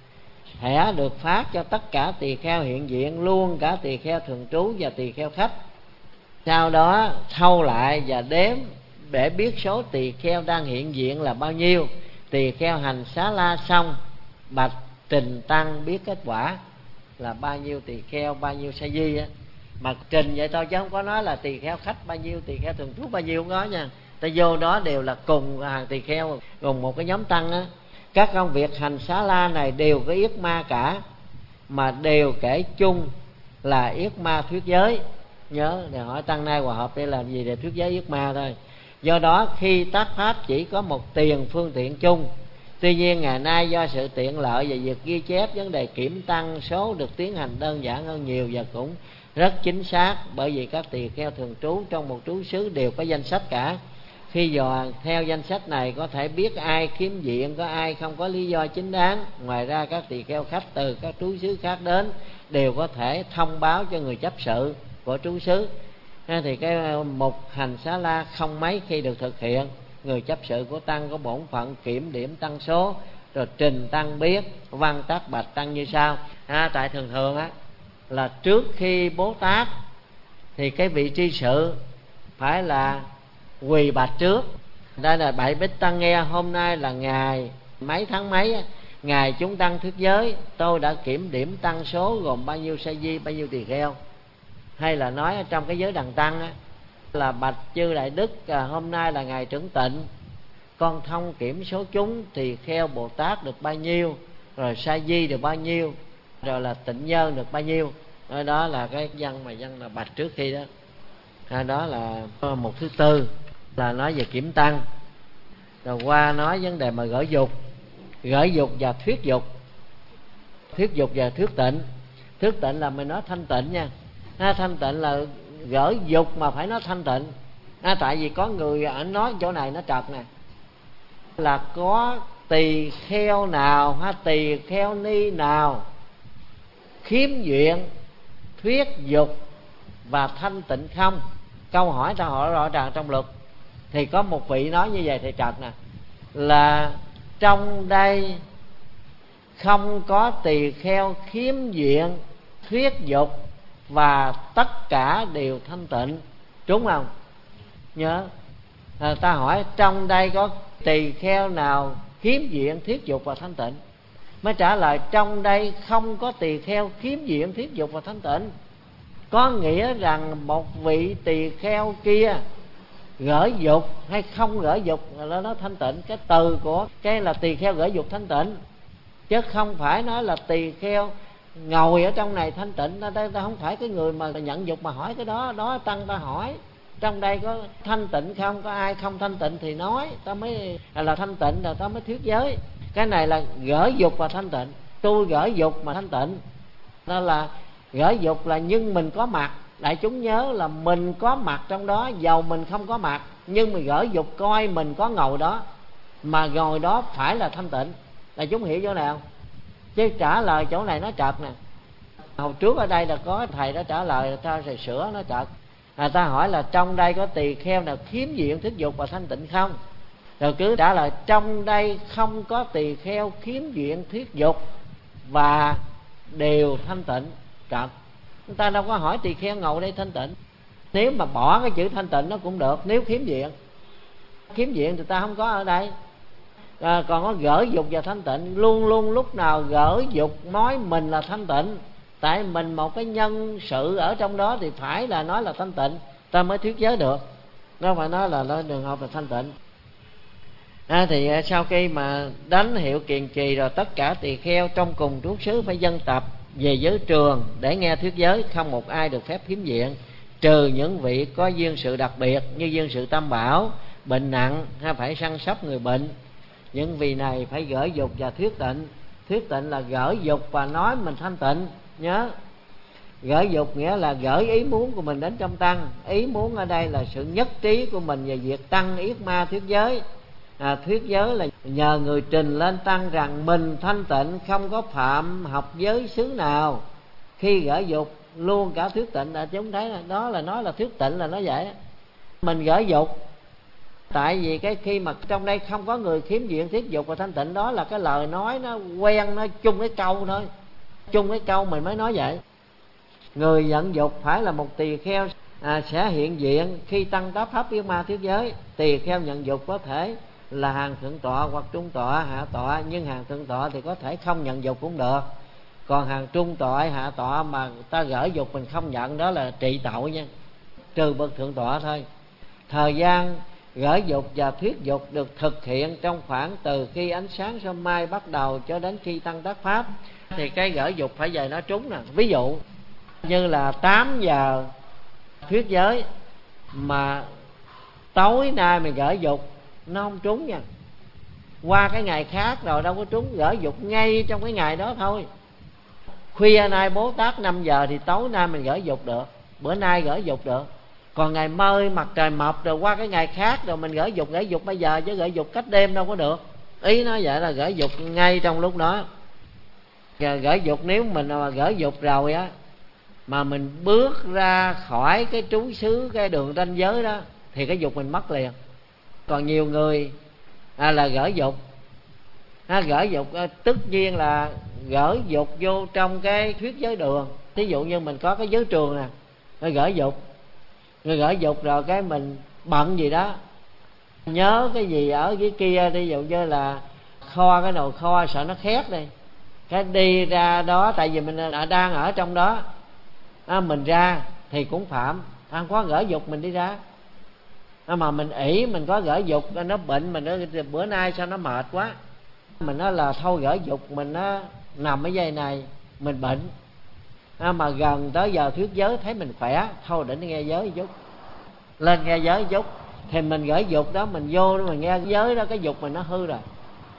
Thẻ được phát cho tất cả tỳ kheo hiện diện, luôn cả tỳ kheo thường trú và tỳ kheo khách. Sau đó thâu lại và đếm để biết số tỳ kheo đang hiện diện là bao nhiêu. Tỳ kheo hành xá la xong, bạch trình tăng biết kết quả là bao nhiêu tỳ kheo, bao nhiêu sa di á. Mà trình vậy thôi chứ không có nói là tỳ kheo khách bao nhiêu, tỳ kheo thường trú bao nhiêu, không có nha. Ta vô đó đều là cùng hàng tỳ kheo, cùng một cái nhóm tăng á. Các công việc hành xá la này đều có yết ma cả, mà đều kể chung là yết ma thuyết giới. Nhớ, để hỏi tăng nay hòa hợp để làm gì? Để thuyết giới yết ma thôi. Do đó khi tác pháp chỉ có một tiền phương tiện chung. Tuy nhiên ngày nay do sự tiện lợi và việc ghi chép, vấn đề kiểm tăng số được tiến hành đơn giản hơn nhiều và cũng rất chính xác, bởi vì các tỳ kheo thường trú trong một trú xứ đều có danh sách cả. Khi dò theo danh sách này có thể biết ai khiếm diện, có ai không có lý do chính đáng. Ngoài ra các tỳ kheo khách từ các trú xứ khác đến đều có thể thông báo cho người chấp sự của trú xứ. Thì cái mục hành xá la không mấy khi được thực hiện. Người chấp sự của tăng có bổn phận kiểm điểm tăng số, rồi trình tăng biết, văn tác bạch tăng như sau. À, tại thường thường á là trước khi bố tát thì cái vị tri sự phải là quỳ bạch trước. Đây là bảy bích tăng nghe, hôm nay là ngày mấy tháng mấy, ngày chúng tăng thuyết giới, tôi đã kiểm điểm tăng số gồm bao nhiêu sa di, bao nhiêu tỳ kheo. Hay là nói trong cái giới đàn tăng á, là bạch chư đại đức, à, hôm nay là ngày trưởng tịnh, con thông kiểm số chúng, tỳ kheo Bồ Tát được bao nhiêu, rồi sa di được bao nhiêu, rồi là tịnh nhân được bao nhiêu. Đó, đó là cái văn mà văn là bạch trước khi đó. À, đó là một thứ tư là nói về kiểm tăng. Rồi qua nói vấn đề mà gởi dục, gởi dục và thuyết dục. Thuyết dục và thuyết tịnh. Thuyết tịnh là mình nói thanh tịnh nha. À, thanh tịnh là gởi dục mà phải nói thanh tịnh. À, tại vì có người ảnh nói chỗ này nó trật nè, là có tỳ kheo nào ha, tỳ kheo ni nào khiếm duyện thuyết dục và thanh tịnh không? Câu hỏi ta hỏi rõ ràng trong luật. Thì có một vị nói như vậy thì trật nè, là trong đây không có tỳ kheo khiếm duyện thuyết dục và tất cả đều thanh tịnh, đúng không? Nhớ à, ta hỏi trong đây có tỳ kheo nào khiếm duyện thuyết dục và thanh tịnh, mới trả lời trong đây không có tỳ kheo khiếm duyện thuyết dục và thanh tịnh. Có nghĩa rằng một vị tỳ kheo kia gởi dục hay không gởi dục là nó thanh tịnh. Cái từ của cái là tỳ kheo gởi dục thanh tịnh, chứ không phải nói là tỳ kheo ngồi ở trong này thanh tịnh. Ta, ta, ta không phải cái người mà nhận dục mà hỏi cái đó. Đó tăng ta hỏi trong đây có thanh tịnh không, có ai không thanh tịnh thì nói, ta mới là thanh tịnh, rồi ta mới thuyết giới. Cái này là gởi dục và thanh tịnh. Tôi gởi dục mà thanh tịnh. Đó là gởi dục là nhưng mình có mặt. Đại chúng nhớ là mình có mặt trong đó, dầu mình không có mặt, nhưng mình gởi dục coi mình có ngồi đó, mà ngồi đó phải là thanh tịnh. Đại chúng hiểu chỗ nào? Chứ trả lời chỗ này nó trật nè. Hồi trước ở đây là có thầy đó trả lời, ta thầy sửa nó trật. À, ta hỏi là trong đây có tỳ kheo nào khiếm duyện thuyết dục và thanh tịnh không? Rồi cứ trả lời trong đây không có tỳ kheo khiếm duyện thuyết dục và đều thanh tịnh. Trật. Chúng ta đâu có hỏi tỳ kheo ngồi đây thanh tịnh. Nếu mà bỏ cái chữ thanh tịnh nó cũng được, nếu khiếm duyện. Khiếm duyện thì ta không có ở đây. À, còn có gởi dục và thanh tịnh, luôn luôn lúc nào gởi dục nói mình là thanh tịnh. Tại mình một cái nhân sự ở trong đó thì phải là nói là thanh tịnh, ta mới thuyết giới được. Nó phải nói là nó đường hợp là thanh tịnh. À, thì sau khi mà đánh hiệu kiền trì rồi, tất cả tỳ kheo trong cùng trú xứ phải dân tập về giới trường để nghe thuyết giới, không một ai được phép khiếm diện, trừ những vị có duyên sự đặc biệt như duyên sự tam bảo, bệnh nặng hay phải săn sóc người bệnh. Những vị này phải gởi dục và thuyết tịnh. Thuyết tịnh là gởi dục và nói mình thanh tịnh. Nhớ, gởi dục nghĩa là gởi ý muốn của mình đến trong tăng. Ý muốn ở đây là sự nhất trí của mình về việc tăng yết ma thuyết giới. À, thuyết giới là nhờ người trình lên tăng rằng mình thanh tịnh, không có phạm học giới xứ nào. Khi gởi dục luôn cả thuyết tịnh là chúng thấy là đó là nói là thuyết tịnh là nó vậy. Mình gởi dục tại vì cái khi mà trong đây không có người khiếm duyện thuyết dục và thanh tịnh, đó là cái lời nói nó quen, nó chung cái câu thôi, chung cái câu mình mới nói vậy. Người nhận dục phải là một tỳ kheo à, sẽ hiện diện khi tăng đáp pháp yết ma thuyết giới. Tỳ kheo nhận dục có thể là hàng thượng tọa hoặc trung tọa, hạ tọa, nhưng hàng thượng tọa thì có thể không nhận dục cũng được. Còn hàng trung tọa, hạ tọa mà ta gởi dục mình không nhận, đó là trị tội nha, trừ bậc thượng tọa thôi. Thời gian gởi dục và thuyết dục được thực hiện trong khoảng từ khi ánh sáng sớm mai bắt đầu cho đến khi tăng đắc pháp. Thì cái gởi dục phải về nó trúng nè. Ví dụ như là tám giờ thuyết giới mà tối nay mình gởi dục nó không trúng nha, qua cái ngày khác rồi đâu có trúng. Gởi dục ngay trong cái ngày đó thôi. Khuya nay Bố Tát năm giờ thì tối nay mình gởi dục được, bữa nay gởi dục được. Còn ngày mơi mặt trời mọc rồi qua cái ngày khác rồi mình gởi dục, gởi dục bây giờ chứ gởi dục cách đêm đâu có được. Ý nói vậy là gởi dục ngay trong lúc đó. Gởi dục nếu mình mà gởi dục rồi á, mà mình bước ra khỏi cái trú xứ, cái đường ranh giới đó, thì cái dục mình mất liền. Còn nhiều người à, là gởi dục à, gởi dục à, tất nhiên là gởi dục vô trong cái thuyết giới đường. Thí dụ như mình có cái giới trường nè, nó gởi dục, rồi gởi dục rồi cái mình bận gì đó, nhớ cái gì ở dưới kia, ví dụ như là kho cái nồi kho sợ nó khét đi, cái đi ra đó tại vì mình đã đang ở trong đó à, mình ra thì cũng phạm, không có gởi dục mình đi ra. Mà mình ỷ mình có gởi dục, nó bệnh mình nói bữa nay sao nó mệt quá, mình nói là thôi gởi dục mình nó nằm ở dây này mình bệnh. À, mà gần tới giờ thuyết giới thấy mình khỏe, thôi định nghe giới chút, lên nghe giới chút, thì mình gởi dục đó, mình vô đó mình nghe giới đó, cái dục mình nó hư rồi,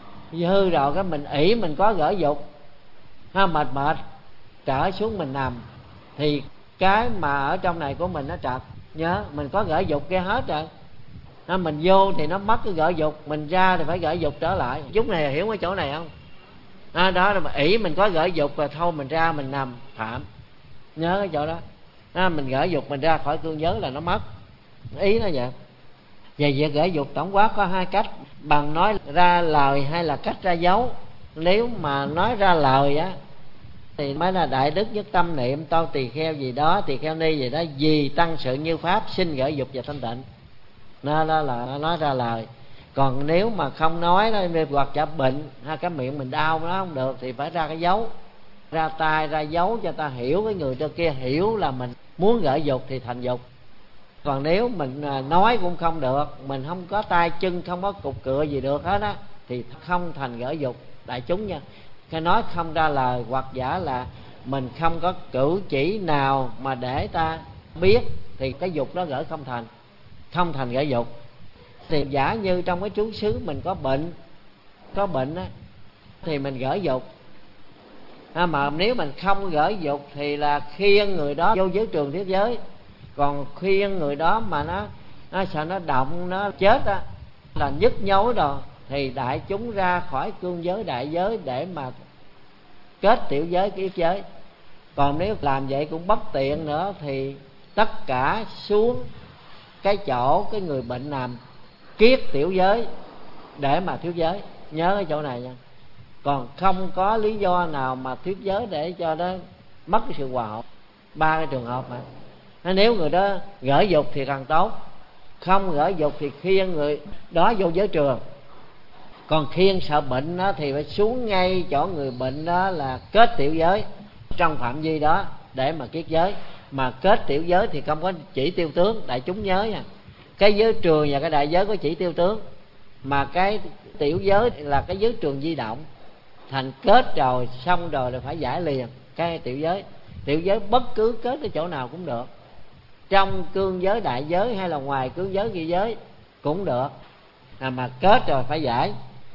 hư rồi cái mình ỷ mình có gởi dục, ha, mệt mệt trở xuống mình nằm, thì cái mà ở trong này của mình nó trật. Nhớ mình có gởi dục kia hết rồi, ha, mình vô thì nó mất cái gởi dục, mình ra thì phải gởi dục trở lại. Chút này hiểu cái chỗ này không? À, đó là mà ỷ mình có gởi dục rồi, thôi mình ra mình nằm phạm. Nhớ cái chỗ đó, à, mình gởi dục mình ra khỏi cương giới là nó mất. Ý nó vậy. Về việc gởi dục tổng quát có hai cách, bằng nói ra lời hay là cách ra dấu. Nếu mà nói ra lời á thì mới là đại đức nhất tâm niệm tâu tỳ kheo gì đó, tỳ kheo ni gì đó, vì tăng sự như pháp xin gởi dục và thanh tịnh. Nó đó là nói ra lời. Còn nếu mà không nói đó, hoặc giả bệnh hay cái miệng mình đau nó không được thì phải ra cái dấu, ra tay ra dấu cho ta hiểu, cái người cho kia hiểu là mình muốn gởi dục thì thành dục. Còn nếu mình nói cũng không được, mình không có tay chân, không có cục cựa gì được hết á, thì không thành gởi dục đại chúng nha. Cái nói không ra lời, hoặc giả là mình không có cử chỉ nào mà để ta biết, thì cái dục đó gởi không thành, không thành gởi dục. Thì giả như trong cái trú xứ mình có bệnh, có bệnh á, thì mình gởi dục. À, mà nếu mình không gởi dục thì là khiêng người đó vô giới trường thiết giới. Còn khiêng người đó mà nó nó sợ nó động nó chết á, là nhức nhối rồi, thì đại chúng ra khỏi cương giới đại giới để mà kết tiểu giới cái yết giới. Còn nếu làm vậy cũng bất tiện nữa, thì tất cả xuống cái chỗ cái người bệnh nằm, kiết tiểu giới để mà thiếu giới. Nhớ cái chỗ này nha. Còn không có lý do nào mà thuyết giới để cho nó mất cái sự hòa hợp. Ba cái trường hợp mà nếu người đó gởi dục thì càng tốt, không gởi dục thì khiêng người đó vô giới trường. Còn khiêng sợ bệnh đó thì phải xuống ngay chỗ người bệnh đó là kết tiểu giới trong phạm vi đó để mà kiết giới. Mà kết tiểu giới thì không có chỉ tiêu tướng, đại chúng nhớ nha. Cái giới trường và cái đại giới có chỉ tiêu tướng, mà cái tiểu giới là cái giới trường di động. Thành kết rồi xong rồi là phải giải liền cái tiểu giới. Tiểu giới bất cứ kết ở chỗ nào cũng được, trong cương giới đại giới hay là ngoài cương giới ghi giới cũng được, à, mà kết rồi phải giải.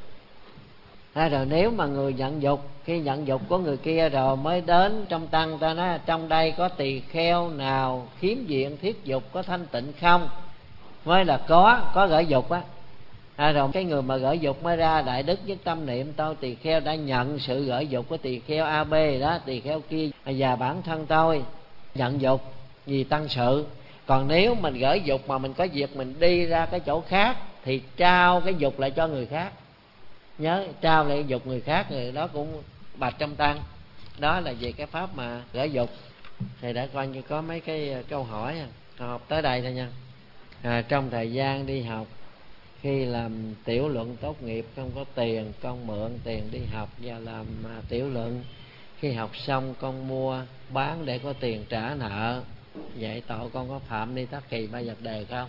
À, rồi nếu mà người nhận dục, khi nhận dục của người kia rồi mới đến trong tăng, ta nói trong đây có tỳ kheo nào khiếm diện thiết dục có thanh tịnh không, mới là có có gởi dục á. À, rồi cái người mà gởi dục mới ra đại đức nhất tâm niệm tôi tỳ kheo đã nhận sự gởi dục của tỳ kheo a bê đó, tỳ kheo kia và bản thân tôi nhận dục vì tăng sự. Còn nếu mình gởi dục mà mình có việc mình đi ra cái chỗ khác thì trao cái dục lại cho người khác. Nhớ trao lại dục người khác, người đó cũng bạch trong tăng. Đó là về cái pháp mà gởi dục. Thầy đã coi như có mấy cái câu hỏi à. Học tới đây thôi nha. À, trong thời gian đi học, khi làm tiểu luận tốt nghiệp không có tiền, con mượn tiền đi học và làm tiểu luận. Khi học xong con mua bán để có tiền trả nợ, vậy tội con có phạm ni tắc kỳ ba vật đề không?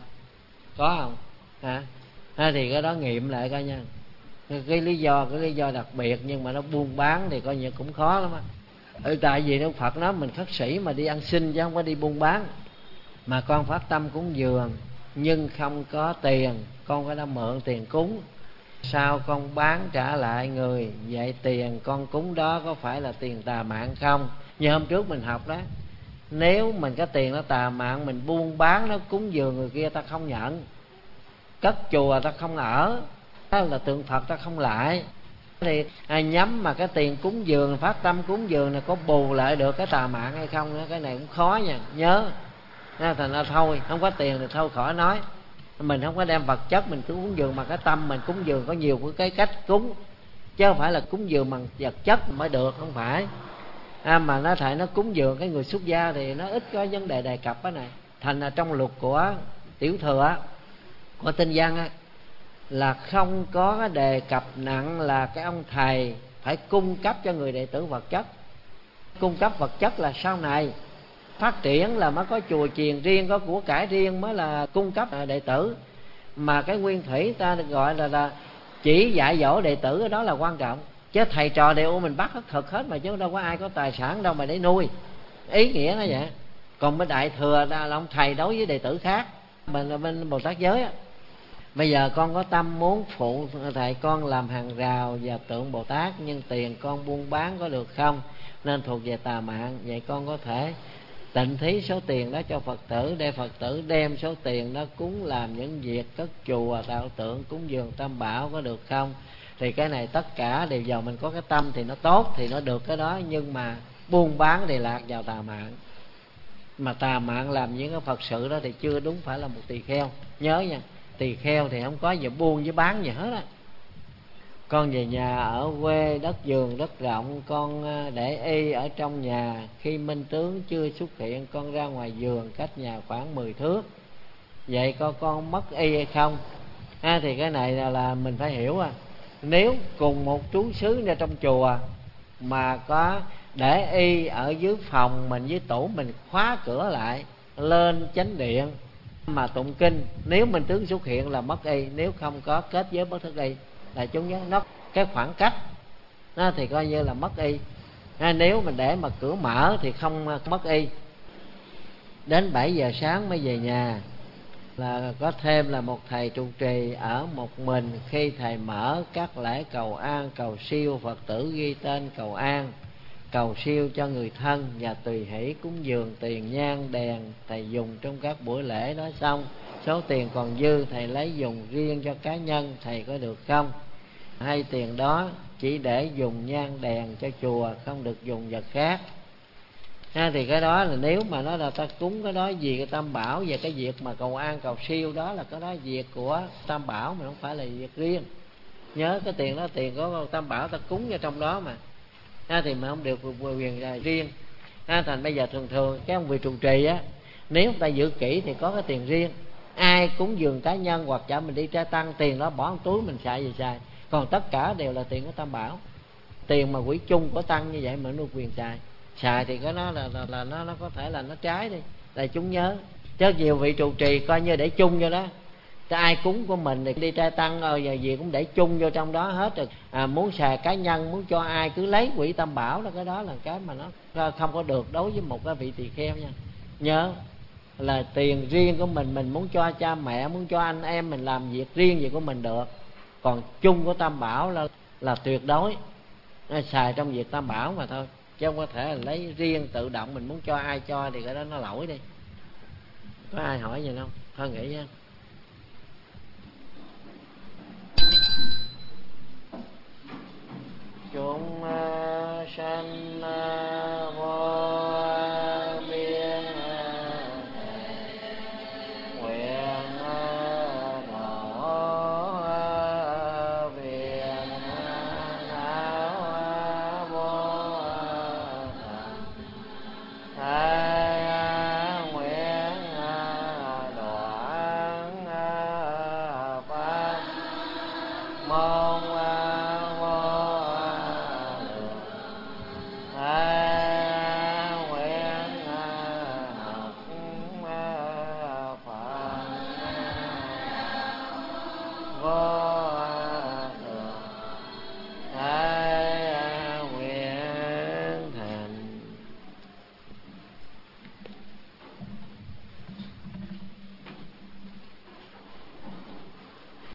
Có không? Hả? À, thì cái đó nghiệm lại coi nha. Cái lý do cái lý do đặc biệt, nhưng mà nó buôn bán thì coi như cũng khó lắm á. Ừ, tại vì Đức Phật nói mình khất sĩ mà đi ăn xin chứ không có đi buôn bán. Mà con phát tâm cúng dường nhưng không có tiền, con phải đã mượn tiền cúng, sao con bán trả lại người, vậy tiền con cúng đó có phải là tiền tà mạng không? Như hôm trước mình học đó, nếu mình có tiền nó tà mạng, mình buôn bán nó cúng dường người kia ta không nhận, cất chùa ta không ở, đó là tượng Phật ta không lại, thì à, nhắm mà cái tiền cúng dường, phát tâm cúng dường này có bù lại được cái tà mạng hay không nữa, cái này cũng khó nha. Nhớ thành ra thôi, không có tiền thì thôi khỏi nói. Mình không có đem vật chất mình cứ cúng dường, mà cái tâm mình cúng dường có nhiều cái cách cúng, chứ không phải là cúng dường bằng vật chất mới được, không phải. À, mà nó thể nó cúng dường cái người xuất gia thì nó ít có vấn đề đề cập cái này. Thành là trong luật của tiểu thừa, của tinh văn á, là không có cái đề cập nặng là cái ông thầy phải cung cấp cho người đệ tử vật chất. Cung cấp vật chất là sau này phát triển là mới có chùa chiền riêng, có của cải riêng mới là cung cấp đệ tử. mà cái nguyên thủy ta được gọi là, là chỉ dạy dỗ đệ tử, cái đó là quan trọng. Chứ thầy trò đều mình bắt hết thực hết mà, chứ đâu có ai có tài sản đâu mà để nuôi. Ý nghĩa nó vậy. Còn bên Đại Thừa là ông thầy đối với đệ tử khác. Mình là bên Bồ Tát giới á, bây giờ con có tâm muốn phụ thầy con làm hàng rào và tượng Bồ Tát, nhưng tiền con buôn bán có được không, nên thuộc về tà mạng. Vậy con có thể tịnh thí số tiền đó cho Phật tử, để Phật tử đem số tiền đó cúng làm những việc cất chùa, tạo tượng, cúng dường tam bảo, có được không? Thì cái này tất cả đều giờ mình có cái tâm thì nó tốt thì nó được cái đó, nhưng mà buôn bán thì lạc vào tà mạng. Mà tà mạng làm những cái Phật sự đó thì chưa đúng phải là một tỳ kheo. Nhớ nha, tỳ kheo thì không có gì buôn với bán gì hết á. Con về nhà ở quê, đất vườn rất rộng, con để y ở trong nhà. Khi minh tướng chưa xuất hiện, con ra ngoài vườn cách nhà khoảng mười thước. Vậy có con mất y hay không? À, thì cái này là, là mình phải hiểu à. Nếu cùng một trú xứ ra trong chùa mà có để y ở dưới phòng mình, với tủ mình, khóa cửa lại, lên chánh điện mà tụng kinh, nếu minh tướng xuất hiện là mất y, nếu không có kết với bất thức y. Là chúng nhớ nó cái khoảng cách nó thì coi như là mất y. À, nếu mình để mà cửa mở thì không mất y. Đến bảy giờ sáng mới về nhà. Là có thêm là một thầy trụ trì ở một mình. Khi thầy mở các lễ cầu an, cầu siêu, Phật tử ghi tên cầu an, cầu siêu cho người thân và tùy hỷ cúng dường tiền nhang đèn thầy dùng trong các buổi lễ đó xong, số tiền còn dư thầy lấy dùng riêng cho cá nhân, thầy có được không? Hay tiền đó chỉ để dùng nhang đèn cho chùa, không được dùng vật khác. Ha, thì cái đó là nếu mà nó là ta cúng cái đó vì cái tam bảo, về cái việc mà cầu an cầu siêu đó là cái đó việc của tam bảo mà không phải là việc riêng. Nhớ cái tiền đó tiền của tam bảo ta cúng vào trong đó mà. Ha, thì mà không được quyền là riêng. Ha, thành bây giờ thường thường cái ông vị trụ trì á, nếu ta giữ kỹ thì có cái tiền riêng. Ai cúng dường cá nhân hoặc chở mình đi trai tăng, tiền đó bỏ trong túi mình xài gì xài. Còn tất cả đều là tiền của tam bảo. Tiền mà quỹ chung của tăng như vậy mà nó quyền xài. Xài thì có nó là, là, là nó, nó có thể là nó trái đi. Là chúng nhớ. Chứ nhiều vị trụ trì coi như để chung vô đó. Cho ai cúng của mình thì đi trai tăng rồi giờ gì cũng để chung vô trong đó hết rồi. À, muốn xài cá nhân, muốn cho ai cứ lấy quỹ tam bảo là cái đó là cái mà nó không có được đối với một cái vị tỳ kheo nha. Nhớ là tiền riêng của mình, mình muốn cho cha mẹ, muốn cho anh em mình làm việc riêng gì của mình được. Còn chung của tam bảo là là tuyệt đối nó xài trong việc tam bảo mà thôi, chứ không có thể là lấy riêng tự động mình muốn cho ai cho thì cái đó nó lỗi đi. Có ai hỏi gì không? Thôi nghĩ nha. Chúng sanh vô biên nguyện đổ viền não vô thầy nguyện đoạn pháp mong vô